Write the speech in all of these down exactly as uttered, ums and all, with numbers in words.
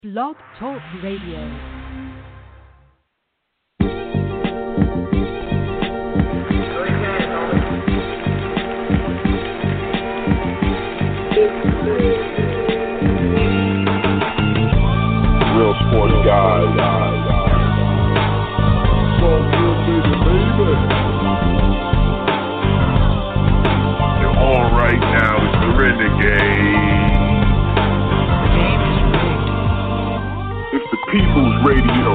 Blog Talk Radio. Real sports guys. So good, baby, baby. You're on right now. It's the Renegade. It's the People's Radio.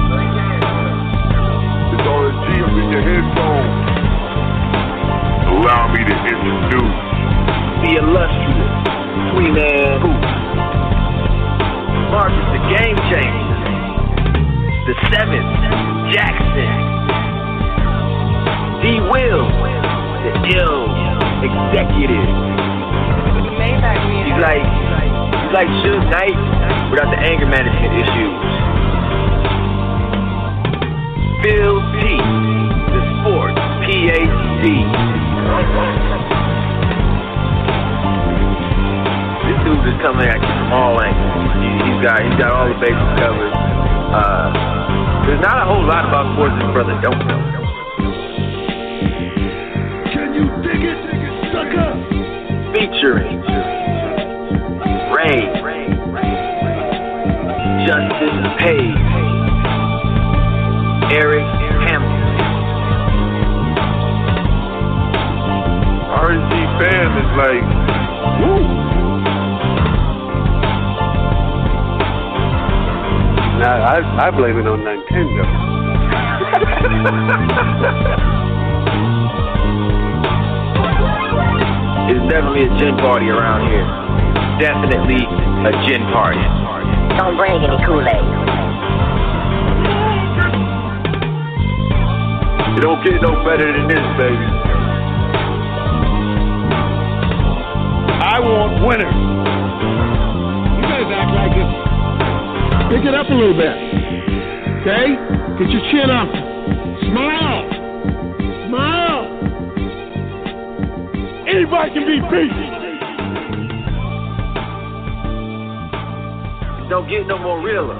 It's R S G up in your headphones. Allow me to introduce the illustrious Queen Man Boo. Marcus, the game changer. The seventh, Jackson. D. Will, the ill executive. He's like, he's like Suge Knight without the anger management issues. Phil P, the sports P H D. This dude is coming at you from all angles. He, he's got he's got all the bases covered. Uh, there's not a whole lot about sports this brother don't know. Can you dig it, sucker? Featuring Ray, Justin Page, Eric Hampton. R S G fam is like, woo. Now, I, I blame it on Nintendo. It's definitely a gin party around here. Definitely a gin party. Don't bring any Kool-Aid. It don't get no better than this, baby. I want winners. You guys act like it. Pick it up a little bit. Okay? Get your chin up. Smile. Smile. Anybody can be beat. Don't get no more realer.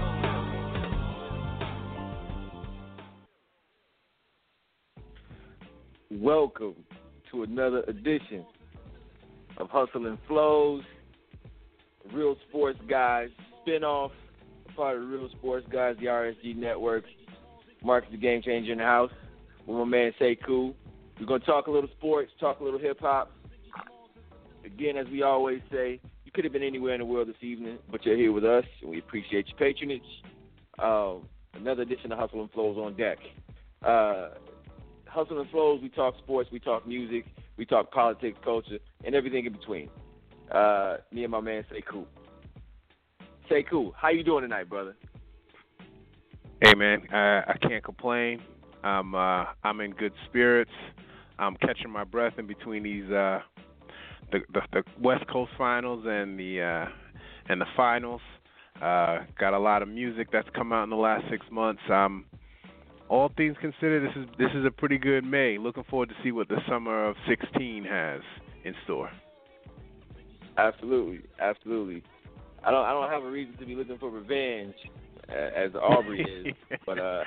Welcome to another edition of Hustle and Flows, Real Sports Guys spinoff, part of the Real Sports Guys, the R S G Network. Marcus the Game Changer in the house with my man Sekou. We're going to talk a little sports, talk a little hip-hop. Again, as we always say, you could have been anywhere in the world this evening, but you're here with us, and we appreciate your patronage. Um, another edition of Hustle and Flows on deck. Uh, Hustle and Flows, we talk sports, we talk music, we talk politics, culture, and everything in between. Uh, me and my man Sekou. Sekou, how you doing tonight, brother? Hey, man, I, I can't complain. I'm uh, I'm in good spirits. I'm catching my breath in between these uh, the, the the West Coast finals and the uh, and the finals. Uh, got a lot of music that's come out in the last six months. Um, all things considered, this is this is a pretty good May. Looking forward to see what the summer of sixteen has in store. Absolutely, absolutely. I don't I don't have a reason to be looking for revenge uh, as Aubrey is, but uh,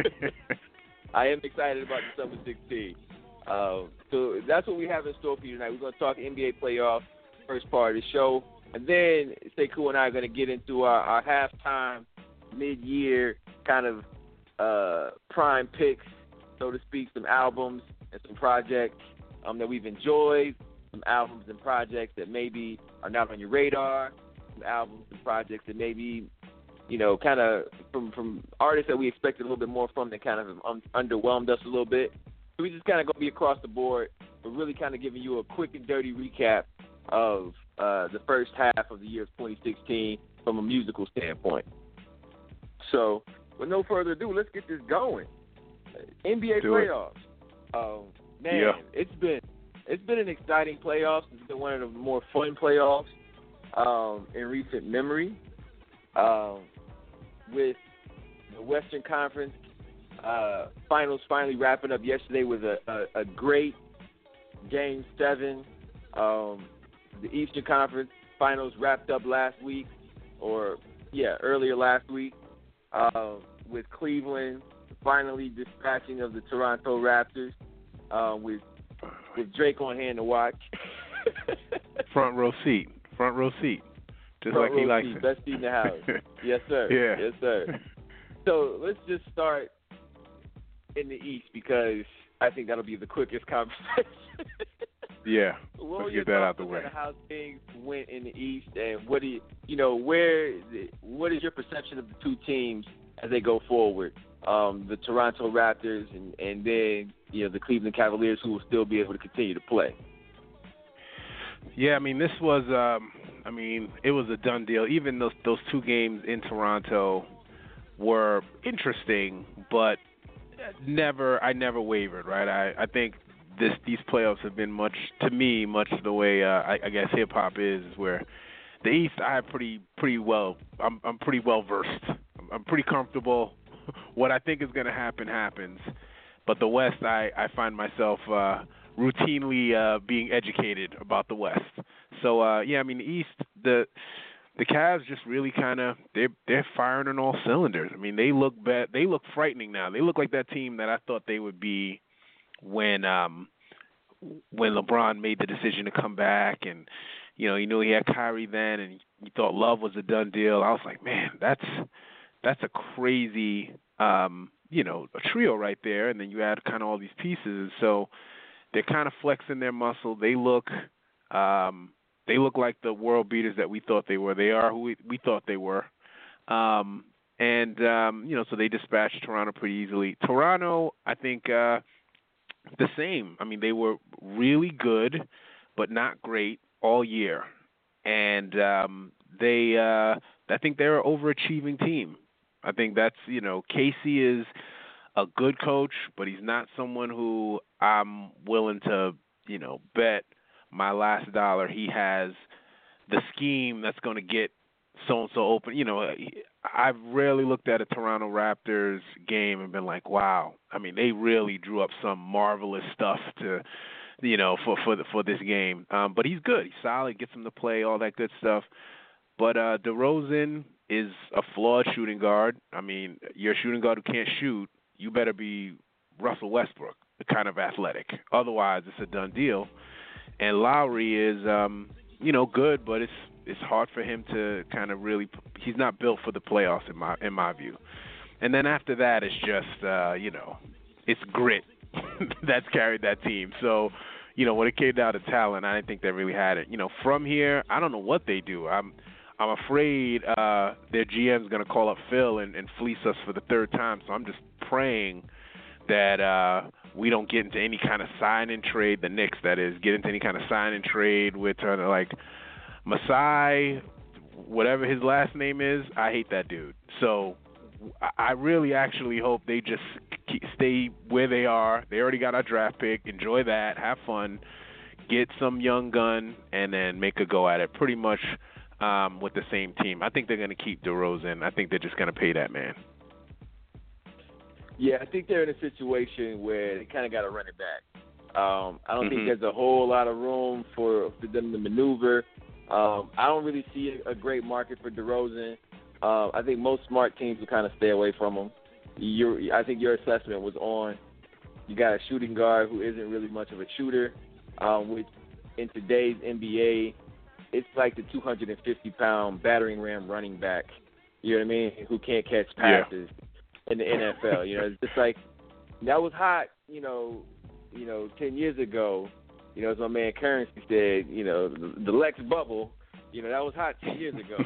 I am excited about the summer sixteen. Uh, so that's what we have in store for you tonight. We're going to talk N B A playoffs, first part of the show, and then Sekou and I are going to get into our, our halftime, mid-year kind of uh, prime picks, so to speak, some albums and some projects um, that we've enjoyed, some albums and projects that maybe are not on your radar, some albums and projects that maybe, you know, kind of from, from artists that we expected a little bit more from that kind of um, underwhelmed us a little bit. So we just kind of going to be across the board, but really kind of giving you a quick and dirty recap of uh, the first half of the year of twenty sixteen from a musical standpoint. So with no further ado, let's get this going. N B A Do playoffs. Um, man, Yeah. it's been it's been an exciting playoffs. It's been one of the more fun playoffs um, in recent memory. Um, with the Western Conference uh, finals finally wrapping up yesterday with a, a, a great Game seven. Um, the Eastern Conference finals wrapped up last week, or yeah, earlier last week uh, with Cleveland finally dispatching of the Toronto Raptors uh, with with Drake on hand to watch. Front row seat. Front row seat. Just Front like he row likes seat. it. Best seat in the house. Yes, sir. Yeah. Yes, sir. So let's just start in the East because I think that'll be the quickest conversation. Yeah. What Let's were your get that out thoughts the on way. kind of how things went in the East, and what do you, you know, where, what is your perception of the two teams as they go forward? Um, the Toronto Raptors and, and then, you know, the Cleveland Cavaliers, who will still be able to continue to play. Yeah, I mean, this was, um, I mean, it was a done deal. Even those those two games in Toronto were interesting, but never, I never wavered, right? I, I think this these playoffs have been much, to me, much the way uh, I, I guess hip hop is, where the East I have pretty pretty well, I'm I'm pretty well versed. I'm, I'm pretty comfortable. What I think is going to happen happens, but the West I, I find myself uh, routinely uh, being educated about the West. So uh, yeah, I mean the East, the the Cavs just really kind of they're they're firing on all cylinders. I mean they look bad, they look frightening now. They look like that team that I thought they would be when um when LeBron made the decision to come back, and you know you knew he had Kyrie then, and you thought Love was a done deal. I was like, man, that's that's a crazy um, you know a trio right there, and then you add kind of all these pieces, so they're kind of flexing their muscle. They look um, they look like the world beaters that we thought they were. They are who we, we thought they were. Um, and, um, you know, so they dispatched Toronto pretty easily. Toronto, I think, uh, the same. I mean, they were really good, but not great all year. And um, they, uh, I think they're an overachieving team. I think that's, you know, Casey is a good coach, but he's not someone who I'm willing to, you know, bet my last dollar he has the scheme that's going to get so-and-so open. You know, I've rarely looked at a Toronto Raptors game and been like, wow. I mean, they really drew up some marvelous stuff to, you know, for for, the, for this game. Um, but he's good. He's solid, gets him to play, all that good stuff. But uh, DeRozan is a flawed shooting guard. I mean, you're a shooting guard who can't shoot. You better be Russell Westbrook, the kind of athletic. Otherwise, it's a done deal. And Lowry is, um, you know, good, but it's it's hard for him to kind of really. He's not built for the playoffs in my in my view. And then after that, it's just, uh, you know, it's grit that's carried that team. So, you know, when it came down to talent, I didn't think they really had it. You know, from here, I don't know what they do. I'm I'm afraid uh, their G M's going to call up Phil and, and fleece us for the third time. So I'm just praying that uh, we don't get into any kind of sign-in trade, the Knicks, that is, get into any kind of sign-in trade with, uh, like, Masai, whatever his last name is. I hate that dude. So I really actually hope they just keep, stay where they are. They already got our draft pick. Enjoy that. Have fun. Get some young gun, and then make a go at it. Pretty much um, with the same team. I think they're going to keep DeRozan. I think they're just going to pay that man. Yeah, I think they're in a situation where they kind of got to run it back. Um, I don't Mm-hmm. think there's a whole lot of room for, for them to maneuver. Um, I don't really see a, a great market for DeRozan. Uh, I think most smart teams will kind of stay away from him. Your, I think your assessment was on. You got a shooting guard who isn't really much of a shooter, um, which in today's N B A, it's like the two hundred fifty pound battering ram running back, you know what I mean, who can't catch passes. Yeah. In the N F L, you know, it's just like that was hot, you know, you know, ten years ago. You know, as my man Currency said, you know, the, the Lex bubble, you know, that was hot ten years ago.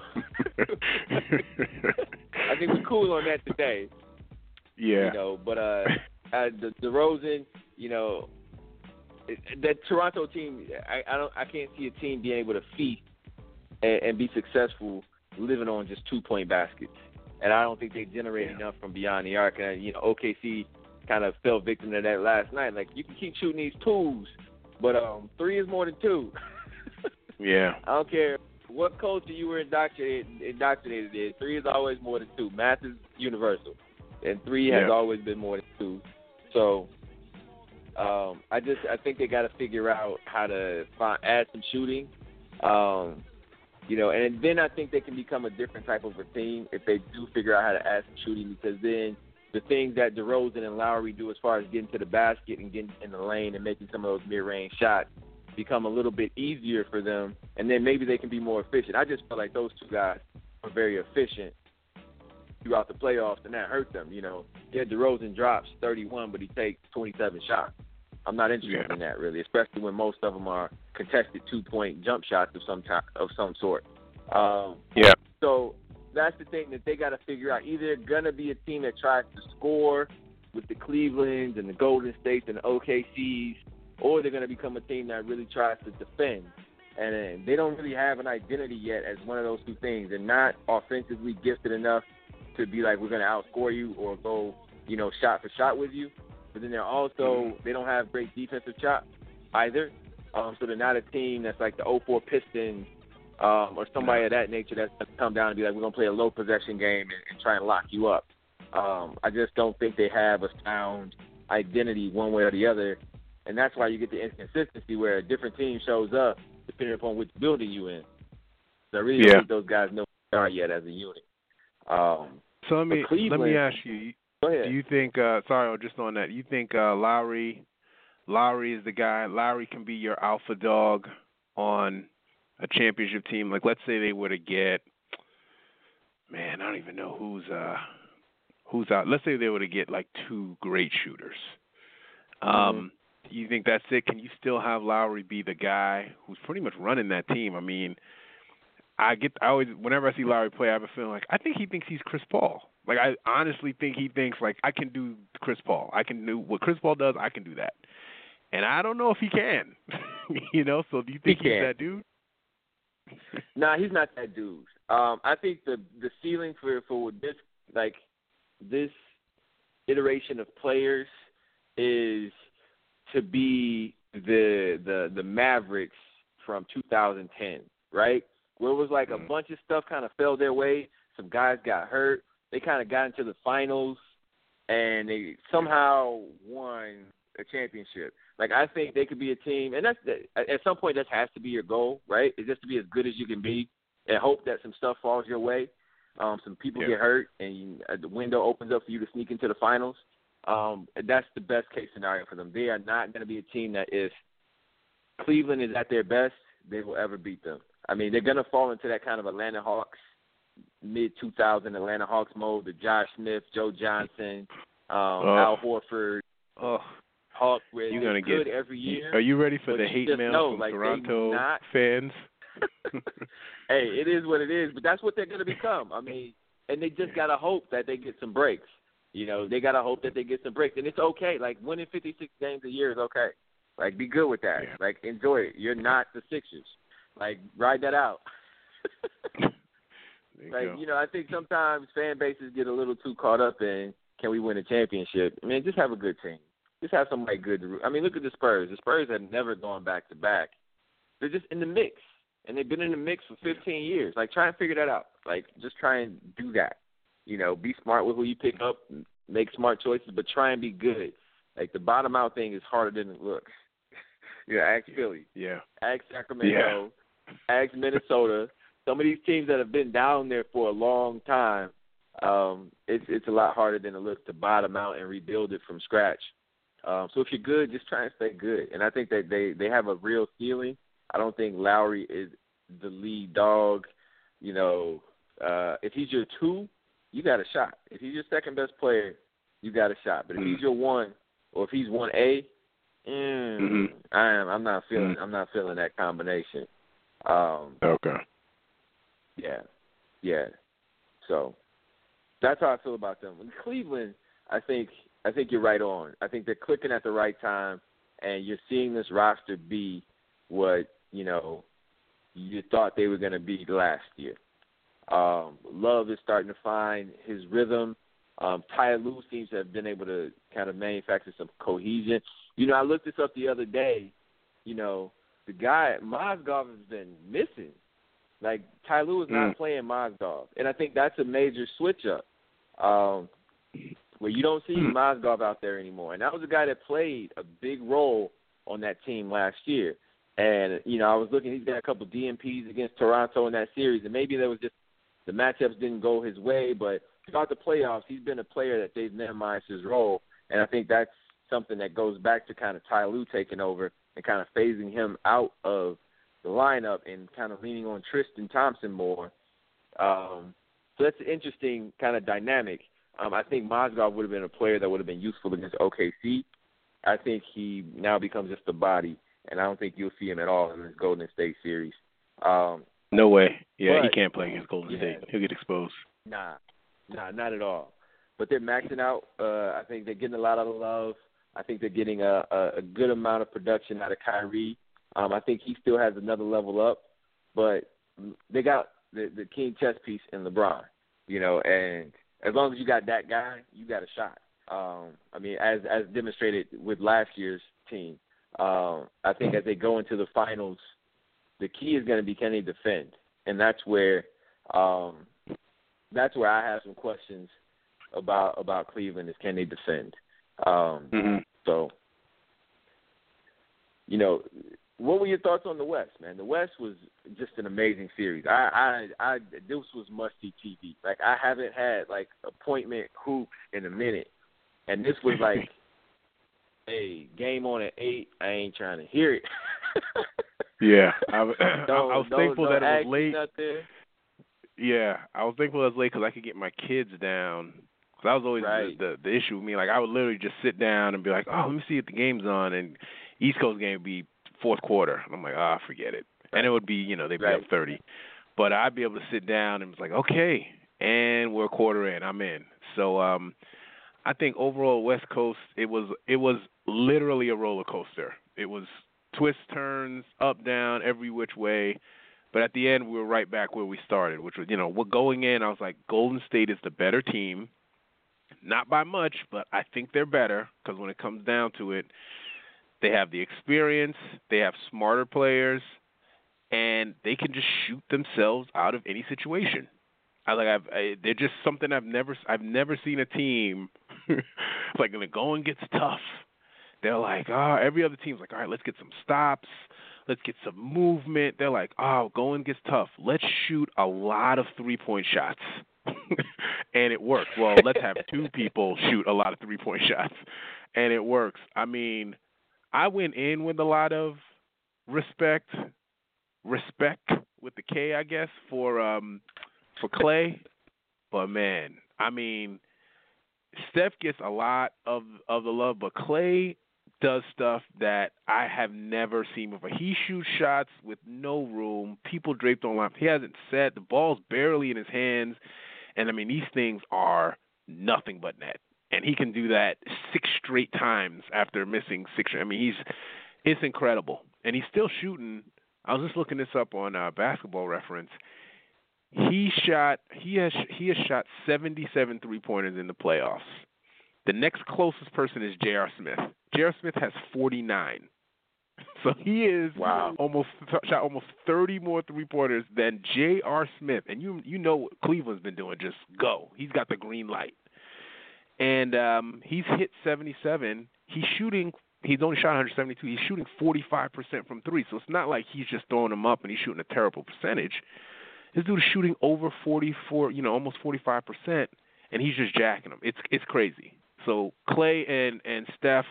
I think we're cool on that today. Yeah. You know, but uh, uh the DeRozan, you know, it, that Toronto team, I, I don't, I can't see a team being able to feast and, and be successful living on just two point baskets. And I don't think they generate yeah. enough from beyond the arc. And, you know, O K C kind of fell victim to that last night. Like, you can keep shooting these twos, but um, three is more than two. Yeah. I don't care what culture you were indoctrinated, indoctrinated in. Three is always more than two. Math is universal. And three has yeah. always been more than two. So um, I just I think they got to figure out how to find, add some shooting. Um You know, and then I think they can become a different type of a team if they do figure out how to add some shooting, because then the things that DeRozan and Lowry do as far as getting to the basket and getting in the lane and making some of those mid-range shots become a little bit easier for them, and then maybe they can be more efficient. I just feel like those two guys are very efficient throughout the playoffs, and that hurt them. You know, yeah, DeRozan drops thirty-one, but he takes twenty-seven shots. I'm not interested yeah. in that, really, especially when most of them are contested two-point jump shots of some type, of some sort. Um, yeah. So that's the thing that they got to figure out. Either they're going to be a team that tries to score with the Clevelands and the Golden States and the O K Cs, or they're going to become a team that really tries to defend. And they don't really have an identity yet as one of those two things. They're not offensively gifted enough to be like, we're going to outscore you or go, you know, shot for shot with you. But then they're also, they don't have great defensive chops either. Um, so they're not a team that's like the oh four Pistons um, or somebody of that nature that's going to come down and be like, we're going to play a low possession game and, and try and lock you up. Um, I just don't think they have a sound identity one way or the other. And that's why you get the inconsistency where a different team shows up depending upon which building you in. So I really yeah. don't think those guys know who they are yet as a unit. Um, so let me, let me ask you, Go ahead. do you think, uh, sorry, just on that, you think uh, Lowry, Lowry is the guy, Lowry can be your alpha dog on a championship team? Like, let's say they were to get, man, I don't even know who's uh, who's out. Let's say they were to get, like, two great shooters. Um, mm-hmm. Do you think that's it? Can you still have Lowry be the guy who's pretty much running that team? I mean, I get, I always, whenever I see Lowry play, I have a feeling like, I think he thinks he's Chris Paul. Like, I honestly think he thinks, like, I can do Chris Paul. I can do what Chris Paul does, I can do that. And I don't know if he can. You know, so do you think he he's that dude? Nah, he's not that dude. Um, I think the the ceiling for, for this, like, this iteration of players is to be the the the Mavericks from two thousand ten, right? Where it was like mm-hmm. a bunch of stuff kind of fell their way. Some guys got hurt. They kind of got into the finals, and they somehow won a championship. Like, I think they could be a team, and that's at some point that has to be your goal, right? Is just to be as good as you can be and hope that some stuff falls your way. Um, some people yeah. get hurt, and the window opens up for you to sneak into the finals. Um, that's the best case scenario for them. They are not going to be a team that if Cleveland is at their best, they will ever beat them. I mean, they're going to fall into that kind of Atlanta Hawks, mid two thousand Atlanta Hawks mode, the Josh Smith, Joe Johnson, um, oh. Al Horford, oh. Hawks, where you're they're gonna good get, every year. Are you ready for the you hate mail know, from like, Toronto not, fans? Hey, it is what it is, but that's what they're going to become. I mean, and they just got to hope that they get some breaks. You know, they got to hope that they get some breaks. And it's okay. Like, winning fifty-six games a year is okay. Like, be good with that. Yeah. Like, enjoy it. You're not the Sixers. Like, ride that out. You like, go. you know, I think sometimes fan bases get a little too caught up in, can we win a championship? I mean, just have a good team. Just have somebody good to root. I mean, look at the Spurs. The Spurs have never gone back-to-back. They're just in the mix, and they've been in the mix for fifteen years. Like, try and figure that out. Like, just try and do that. You know, be smart with who you pick up, make smart choices, but try and be good. Like, the bottom-out thing is harder than it looks. You know, ask Philly. Yeah. Ask Sacramento. Yeah. Ask Minnesota. Some of these teams that have been down there for a long time, um, it's it's a lot harder than it looks to bottom out and rebuild it from scratch. Um, so if you're good, just try and stay good. And I think that they, they have a real ceiling. I don't think Lowry is the lead dog. You know, uh, if he's your two, you got a shot. If he's your second best player, you got a shot. But if mm-hmm. he's your one, or if he's one A, mm, mm-hmm. I am. I'm not feeling. Mm-hmm. I'm not feeling that combination. Um, okay. Yeah, yeah. So that's how I feel about them. In Cleveland, I think I think you're right on. I think they're clicking at the right time, and you're seeing this roster be what you know you thought they were going to be last year. Um, Love is starting to find his rhythm. Um, Ty Lue seems to have been able to kind of manufacture some cohesion. You know, I looked this up the other day. You know, the guy, Mozgov, has been missing. Like, Ty Lue is not mm. playing Mozgov. And I think that's a major switch-up um, where you don't see mm. Mozgov out there anymore. And that was a guy that played a big role on that team last year. And, you know, I was looking, he's got a couple D M Ps against Toronto in that series, and maybe there was just the matchups didn't go his way, but throughout the playoffs, he's been a player that they've minimized his role, and I think that's something that goes back to kind of Ty Lue taking over and kind of phasing him out of the lineup and kind of leaning on Tristan Thompson more. Um, so that's an interesting kind of dynamic. Um, I think Mozgov would have been a player that would have been useful against O K C. I think he now becomes just a body, and I don't think you'll see him at all in this Golden State series. Um, no way. Yeah, but, he can't play against Golden yeah, State. He'll get exposed. Nah, nah, not at all. But they're maxing out. Uh, I think they're getting a lot of love. I think they're getting a, a, a good amount of production out of Kyrie. Um, I think he still has another level up, but they got the, the king chess piece in LeBron, you know, and as long as you got that guy, you got a shot. Um, I mean, as as demonstrated with last year's team, um, I think as they go into the finals, the key is going to be can they defend, and that's where um, that's where I have some questions about about Cleveland is can they defend. Um, mm-hmm. So, you know, what were your thoughts on the West, man? The West was just an amazing series. I, I, I this was must-see T V. Like, I haven't had, like, appointment hoops in a minute. And this was like, hey, game on at eight, I ain't trying to hear it. yeah. I, I, I was no, thankful no that it was late. There. Yeah, I was thankful it was late because I could get my kids down. Because that was always right. the, the, the issue with me. Like, I would literally just sit down and be like, oh, let me see if the game's on. And East Coast game would be fourth quarter. I'm like, ah, oh, forget it. And it would be, you know, they'd be right. up thirty. But I'd be able to sit down and it's like, okay, and we're a quarter in. I'm in. So um, I think overall West Coast, it was it was literally a roller coaster. It was twists, turns, up, down, every which way. But at the end, we were right back where we started, which was, you know, we're going in. I was like, Golden State is the better team. Not by much, but I think they're better because when it comes down to it, they have the experience, they have smarter players, and they can just shoot themselves out of any situation. I like I've I, they're just something I've never I've never seen a team like when the going gets tough. They're like, oh, every other team's like, all right, let's get some stops, let's get some movement. They're like, oh, going gets tough. Let's shoot a lot of three-point shots. And it works. Well, let's have two people shoot a lot of three-point shots, and it works. I mean, I went in with a lot of respect, respect with the K, I guess, for um, for Clay. But, man, I mean, Steph gets a lot of, of the love, but Clay does stuff that I have never seen before. He shoots shots with no room, people draped on line. He hasn't set. The ball's barely in his hands. And, I mean, these things are nothing but net. And he can do that six straight times after missing six. I mean, he's it's incredible. And he's still shooting. I was just looking this up on uh, Basketball Reference. He shot he has he has shot seventy-seven three-pointers in the playoffs. The next closest person is J R. Smith. J R. Smith has forty-nine. So he is wow. almost shot almost thirty more three-pointers than J R. Smith. And you you know what Cleveland's been doing, just go. He's got the green light. And um, he's hit seventy-seven. He's shooting he's only shot one hundred seventy-two. He's shooting forty-five percent from three. So it's not like he's just throwing them up and he's shooting a terrible percentage. This dude is shooting over forty-four, you know, almost forty-five percent, and he's just jacking them. It's it's crazy. So Clay and, and Steph,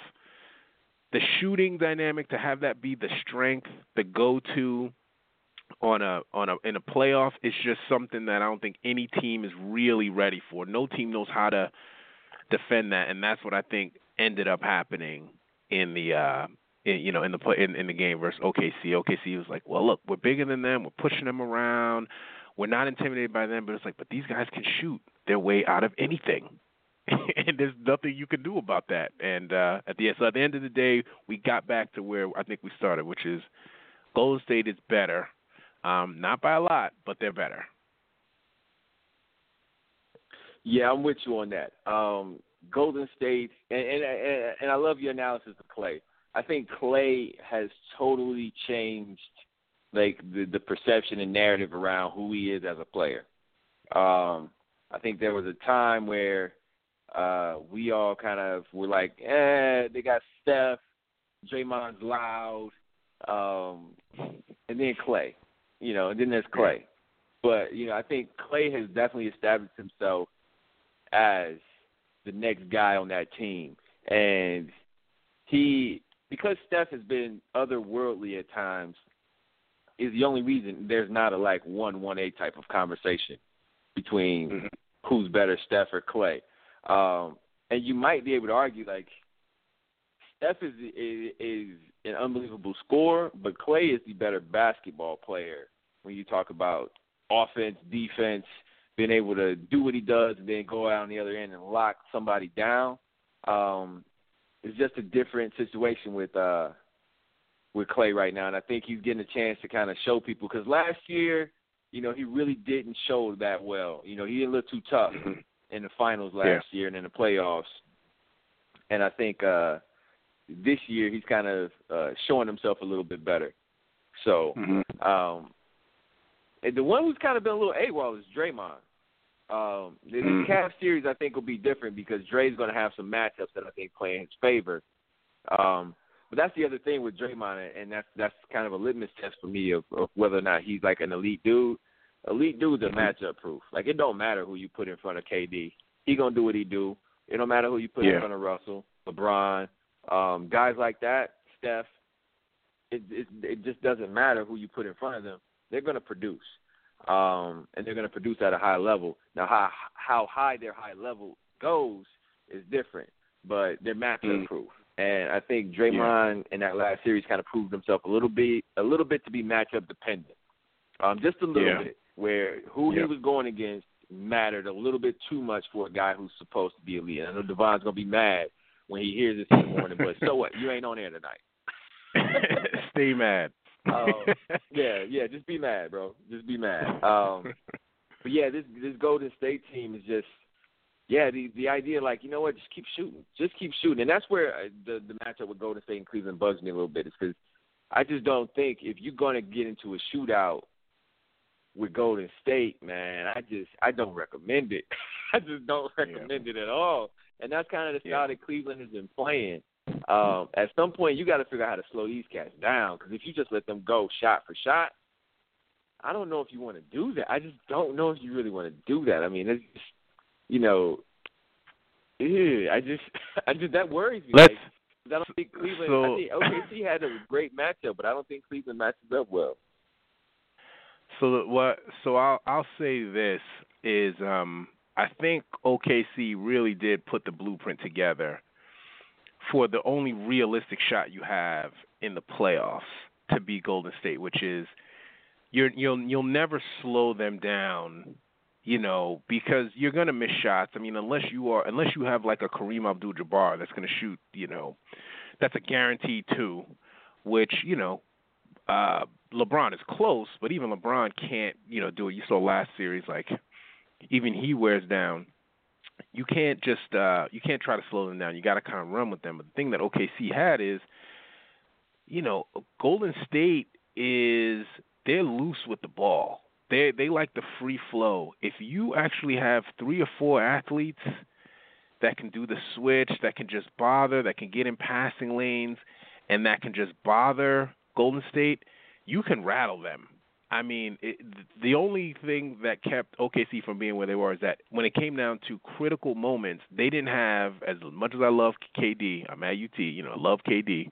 the shooting dynamic, to have that be the strength, the go-to on a on a in a playoff is just something that I don't think any team is really ready for. No team knows how to defend that, and that's what I think ended up happening in the uh, in, you know in the play, in, in the game versus O K C. O K C was like, well, look, we're bigger than them. We're pushing them around. We're not intimidated by them, but it's like, but these guys can shoot their way out of anything. And there's nothing you can do about that. And uh, at the end, so at the end of the day, we got back to where I think we started, which is Golden State is better, um, not by a lot, but they're better. Yeah, I'm with you on that. Um, Golden State, and, and and I love your analysis of Clay. I think Clay has totally changed like the, the perception and narrative around who he is as a player. Um, I think there was a time where uh, we all kind of were like, eh, they got Steph, Draymond's loud, um, and then Clay. You know, and then there's Clay. But, you know, I think Clay has definitely established himself as the next guy on that team. And he, because Steph has been otherworldly at times, is the only reason there's not a, like, one one A type of conversation between mm-hmm. who's better, Steph or Clay. Um, and you might be able to argue, like, Steph is, is, is an unbelievable scorer, but Clay is the better basketball player when you talk about offense, defense, being able to do what he does and then go out on the other end and lock somebody down. Um, it's just a different situation with uh, with Clay right now, and I think he's getting a chance to kind of show people, because last year, you know, he really didn't show that well. You know, he didn't look too tough in the finals last yeah. year and in the playoffs. And I think uh, this year he's kind of uh, showing himself a little bit better. So mm-hmm. um, and the one who's kind of been a little AWOL is Draymond. Um, this mm-hmm. Cavs series, I think, will be different because Dre's going to have some matchups that I think play in his favor. Um, but that's the other thing with Draymond, and that's that's kind of a litmus test for me of, of whether or not he's like an elite dude. Elite dudes are matchup proof. Like, it don't matter who you put in front of K D. He going to do what he do. It don't matter who you put yeah. in front of Russell, LeBron, um, guys like that, Steph. It, it it just doesn't matter who you put in front of them. They're going to produce, um, and they're going to produce at a high level. Now, how how high their high level goes is different, but they're matchup mm. proof. And I think Draymond yeah. in that last series kind of proved himself a little bit, a little bit to be matchup dependent, um, just a little yeah. bit, where who yeah. he was going against mattered a little bit too much for a guy who's supposed to be elite. I know Devon's gonna be mad when he hears this in the morning, but so what? You ain't on air tonight. Stay mad. um, yeah, yeah, just be mad, bro. Just be mad. Um, but yeah, this this Golden State team is just, yeah, the the idea, like, you know what, just keep shooting, just keep shooting, and that's where uh, the the matchup with Golden State and Cleveland bugs me a little bit, is because I just don't think if you're gonna get into a shootout with Golden State, man, I just I don't recommend it. I just don't recommend yeah. it at all, and that's kind of the style yeah. that Cleveland has been playing. Um, at some point, you got to figure out how to slow these cats down, because if you just let them go shot for shot, I don't know if you want to do that. I just don't know if you really want to do that. I mean, it's just, you know, ew, I just, I just that worries me. Let's, like, I don't think Cleveland. So, I think O K C had a great matchup, but I don't think Cleveland matches up well. So what? So I'll I'll say this is um, I think O K C really did put the blueprint together for the only realistic shot you have in the playoffs to beat Golden State, which is you're, you'll you'll never slow them down, you know, because you're gonna miss shots. I mean, unless you are unless you have like a Kareem Abdul-Jabbar that's gonna shoot, you know, that's a guaranteed two, which, you know, uh, LeBron is close, but even LeBron can't, you know, do it. You saw last series, like even he wears down. You can't just uh, you can't try to slow them down. You got to kind of run with them. But the thing that O K C had is, you know, Golden State is they're loose with the ball. They they like the free flow. If you actually have three or four athletes that can do the switch, that can just bother, that can get in passing lanes, and that can just bother Golden State, you can rattle them. I mean, it, the only thing that kept O K C from being where they were is that when it came down to critical moments, they didn't have, as much as I love K D, I'm at U T, you know, I love K D.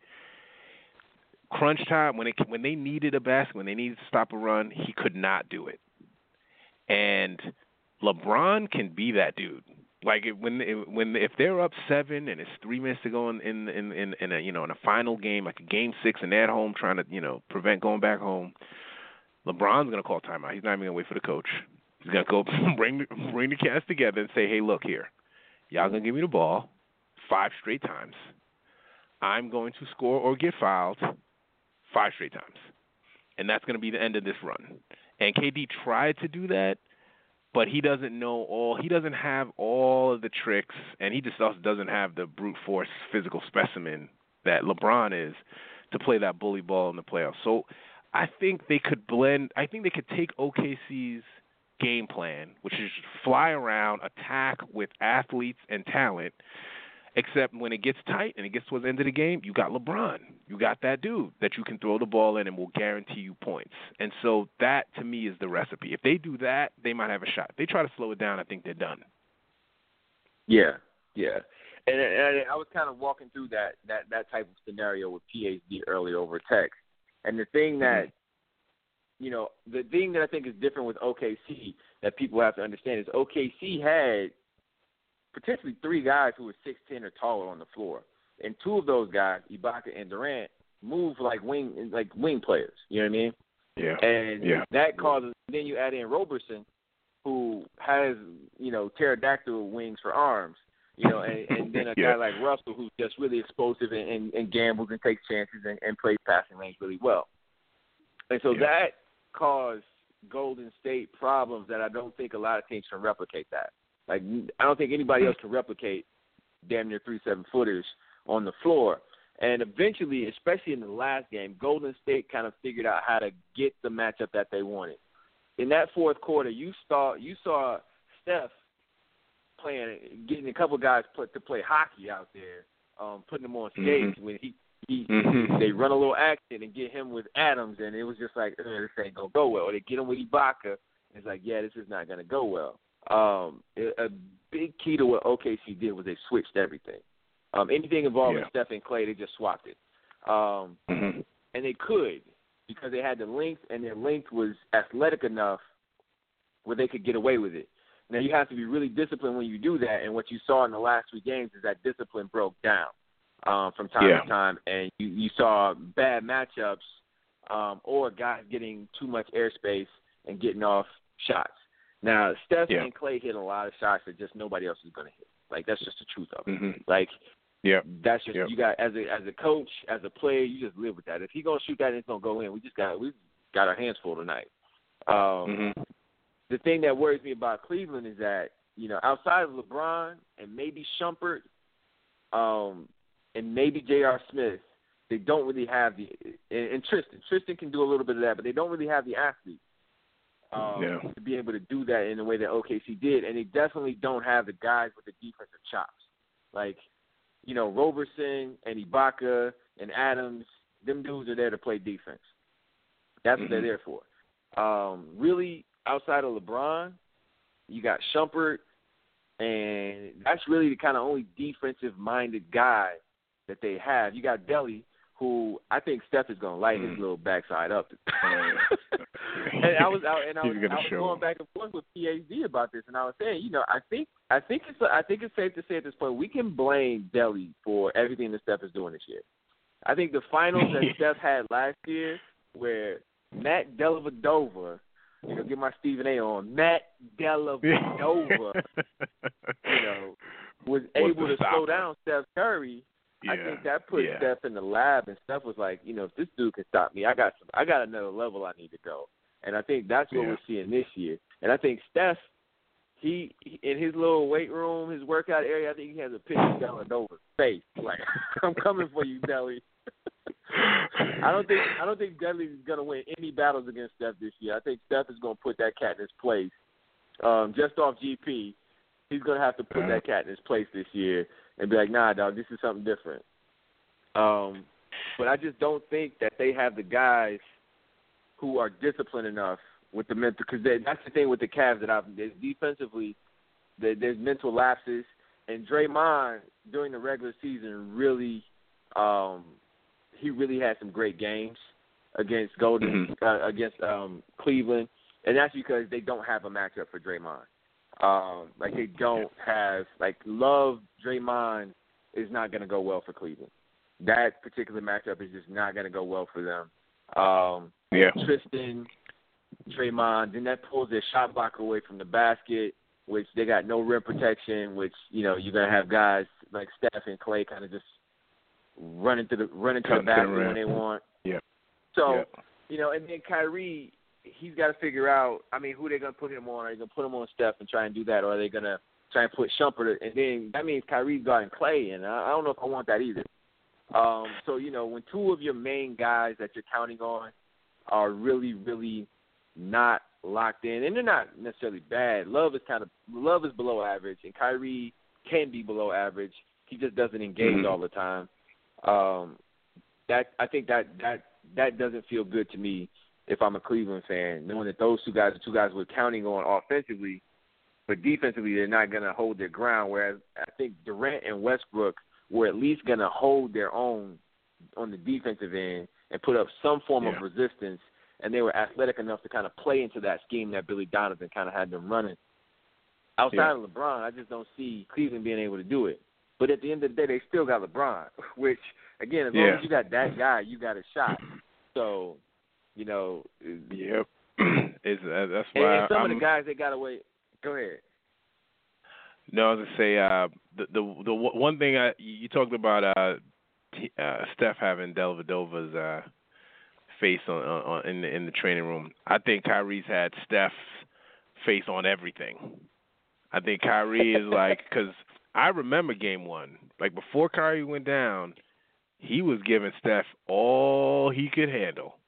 Crunch time, when it when they needed a basket, when they needed to stop a run, he could not do it. And LeBron can be that dude. Like when when if they're up seven and it's three minutes to go in in in, in a you know in a final game, like a game six, and they're at home trying to you know prevent going back home. LeBron's going to call timeout. He's not even going to wait for the coach. He's going to go bring bring the cast together and say, hey, look here. Y'all going to give me the ball five straight times. I'm going to score or get fouled five straight times. And that's going to be the end of this run. And K D tried to do that, but he doesn't know all. He doesn't have all of the tricks, and he just also doesn't have the brute force physical specimen that LeBron is to play that bully ball in the playoffs. So I think they could blend. I think they could take O K C's game plan, which is fly around, attack with athletes and talent, Except when it gets tight and it gets towards the end of the game, you got LeBron. You got that dude that you can throw the ball in and will guarantee you points. And so that, to me, is the recipe. If they do that, they might have a shot. If they try to slow it down, I think they're done. Yeah, yeah. And, and I was kind of walking through that, that, that type of scenario with P H D earlier over text. And the thing that, you know, the thing that I think is different with O K C that people have to understand is O K C had potentially three guys who were six ten or taller on the floor. And two of those guys, Ibaka and Durant, move like wing like wing players. You know what I mean? Yeah. And yeah. that causes – then you add in Roberson, who has, you know, pterodactyl wings for arms. You know, and, and then a yeah. guy like Russell who's just really explosive and, and, and gambles and takes chances and, and plays passing lanes really well. And so yeah. that caused Golden State problems that I don't think a lot of teams can replicate that. Like, I don't think anybody else can replicate damn near three seven-footers on the floor. And eventually, especially in the last game, Golden State kind of figured out how to get the matchup that they wanted. In that fourth quarter, you saw you saw Steph playing, getting a couple guys put to play hockey out there, um, putting them on skates mm-hmm. when he, he mm-hmm. they run a little action and get him with Adams, and it was just like, this ain't gonna go well. Or they get him with Ibaka, and it's like, yeah, this is not gonna go well. Um, a big key to what O K C did was they switched everything. Um, anything involving yeah. Steph and Clay, they just swapped it, um, mm-hmm. and they could because they had the length, and their length was athletic enough where they could get away with it. Now, you have to be really disciplined when you do that, and what you saw in the last three games is that discipline broke down um, from time yeah. to time, and you, you saw bad matchups um, or guys getting too much airspace and getting off shots. Now, Steph yeah. and Clay hit a lot of shots that just nobody else is going to hit. Like, that's just the truth of it. Mm-hmm. Like, yeah. that's just, yeah. you got, as a as a coach, as a player, you just live with that. If he's going to shoot that and it's going to go in, we just got, we got our hands full tonight. Um, mm-hmm. The thing that worries me about Cleveland is that, you know, outside of LeBron and maybe Shumpert um, and maybe J R. Smith, they don't really have the and, – and Tristan. Tristan can do a little bit of that, but they don't really have the athletes um, yeah. to be able to do that in the way that O K C did. And they definitely don't have the guys with the defensive chops. Like, you know, Roberson and Ibaka and Adams, them dudes are there to play defense. That's mm-hmm. what they're there for. Um, really – outside of LeBron, you got Shumpert, and that's really the kind of only defensive-minded guy that they have. You got Delly, who I think Steph is going to light mm. his little backside up. and I was out, and I was, I was going him. back and forth with P H D about this, and I was saying, you know, I think I think it's I think it's safe to say at this point we can blame Delly for everything that Steph is doing this year. I think the finals that Steph had last year, where Matt Dellavedova, you know, get my Stephen A. on. Matt Dellavedova, you know, was able to slow down Steph Curry. Yeah. I think that put yeah. Steph in the lab, and Steph was like, you know, if this dude can stop me, I got some, I got another level I need to go. And I think that's what yeah. we're seeing this year. And I think Steph, he, he in his little weight room, his workout area, I think he has a picture of Dellavedova's face. Like, I'm coming for you, Delly. I don't think I don't think Dudley is going to win any battles against Steph this year. I think Steph is going to put that cat in his place. Um, just off G P, he's going to have to put uh-huh. that cat in his place this year and be like, nah, dog, this is something different. Um, but I just don't think that they have the guys who are disciplined enough with the mental, because that's the thing with the Cavs that I've defensively, there's mental lapses, and Draymond during the regular season really. Um, He really had some great games against Golden, mm-hmm. uh, against um, Cleveland, and that's because they don't have a matchup for Draymond. Um, like they don't have like Love Draymond is not going to go well for Cleveland. That particular matchup is just not going to go well for them. Um, yeah. Tristan, Draymond, then that pulls their shot block away from the basket, which they got no rim protection. Which you know you're going to have guys like Steph and Clay kind of just. Running to the running to the basket when they want. Yeah. So, yeah. you know, and then Kyrie, he's got to figure out. I mean, who they're gonna put him on? Are they gonna put him on Steph and try and do that, or are they gonna try and put Shumpert? And then that means Kyrie's guarding Clay, and I, I don't know if I want that either. Um, so you know, when two of your main guys that you're counting on are really, really not locked in, and they're not necessarily bad. Love is kind of Love is below average, and Kyrie can be below average. He just doesn't engage mm-hmm. all the time. Um, that I think that that that doesn't feel good to me if I'm a Cleveland fan, knowing that those two guys are two guys we're counting on offensively, but defensively they're not going to hold their ground. Whereas I think Durant and Westbrook were at least going to hold their own on the defensive end and put up some form yeah. of resistance, and they were athletic enough to kind of play into that scheme that Billy Donovan kind of had them running. Outside yeah. of LeBron, I just don't see Cleveland being able to do it. But at the end of the day, they still got LeBron, which, again, as long yeah. as you got that guy, you got a shot. So, you know. Yep. It's, uh, that's and, why and some I'm, of the guys, they got away. Go ahead. No, I was going to say, uh, the, the the one thing I, you talked about uh, uh, Steph having Dellavedova's uh, face on, on in the in the training room. I think Kyrie's had Steph's face on everything. I think Kyrie is like, because I remember game one, like before Kyrie went down, he was giving Steph all he could handle.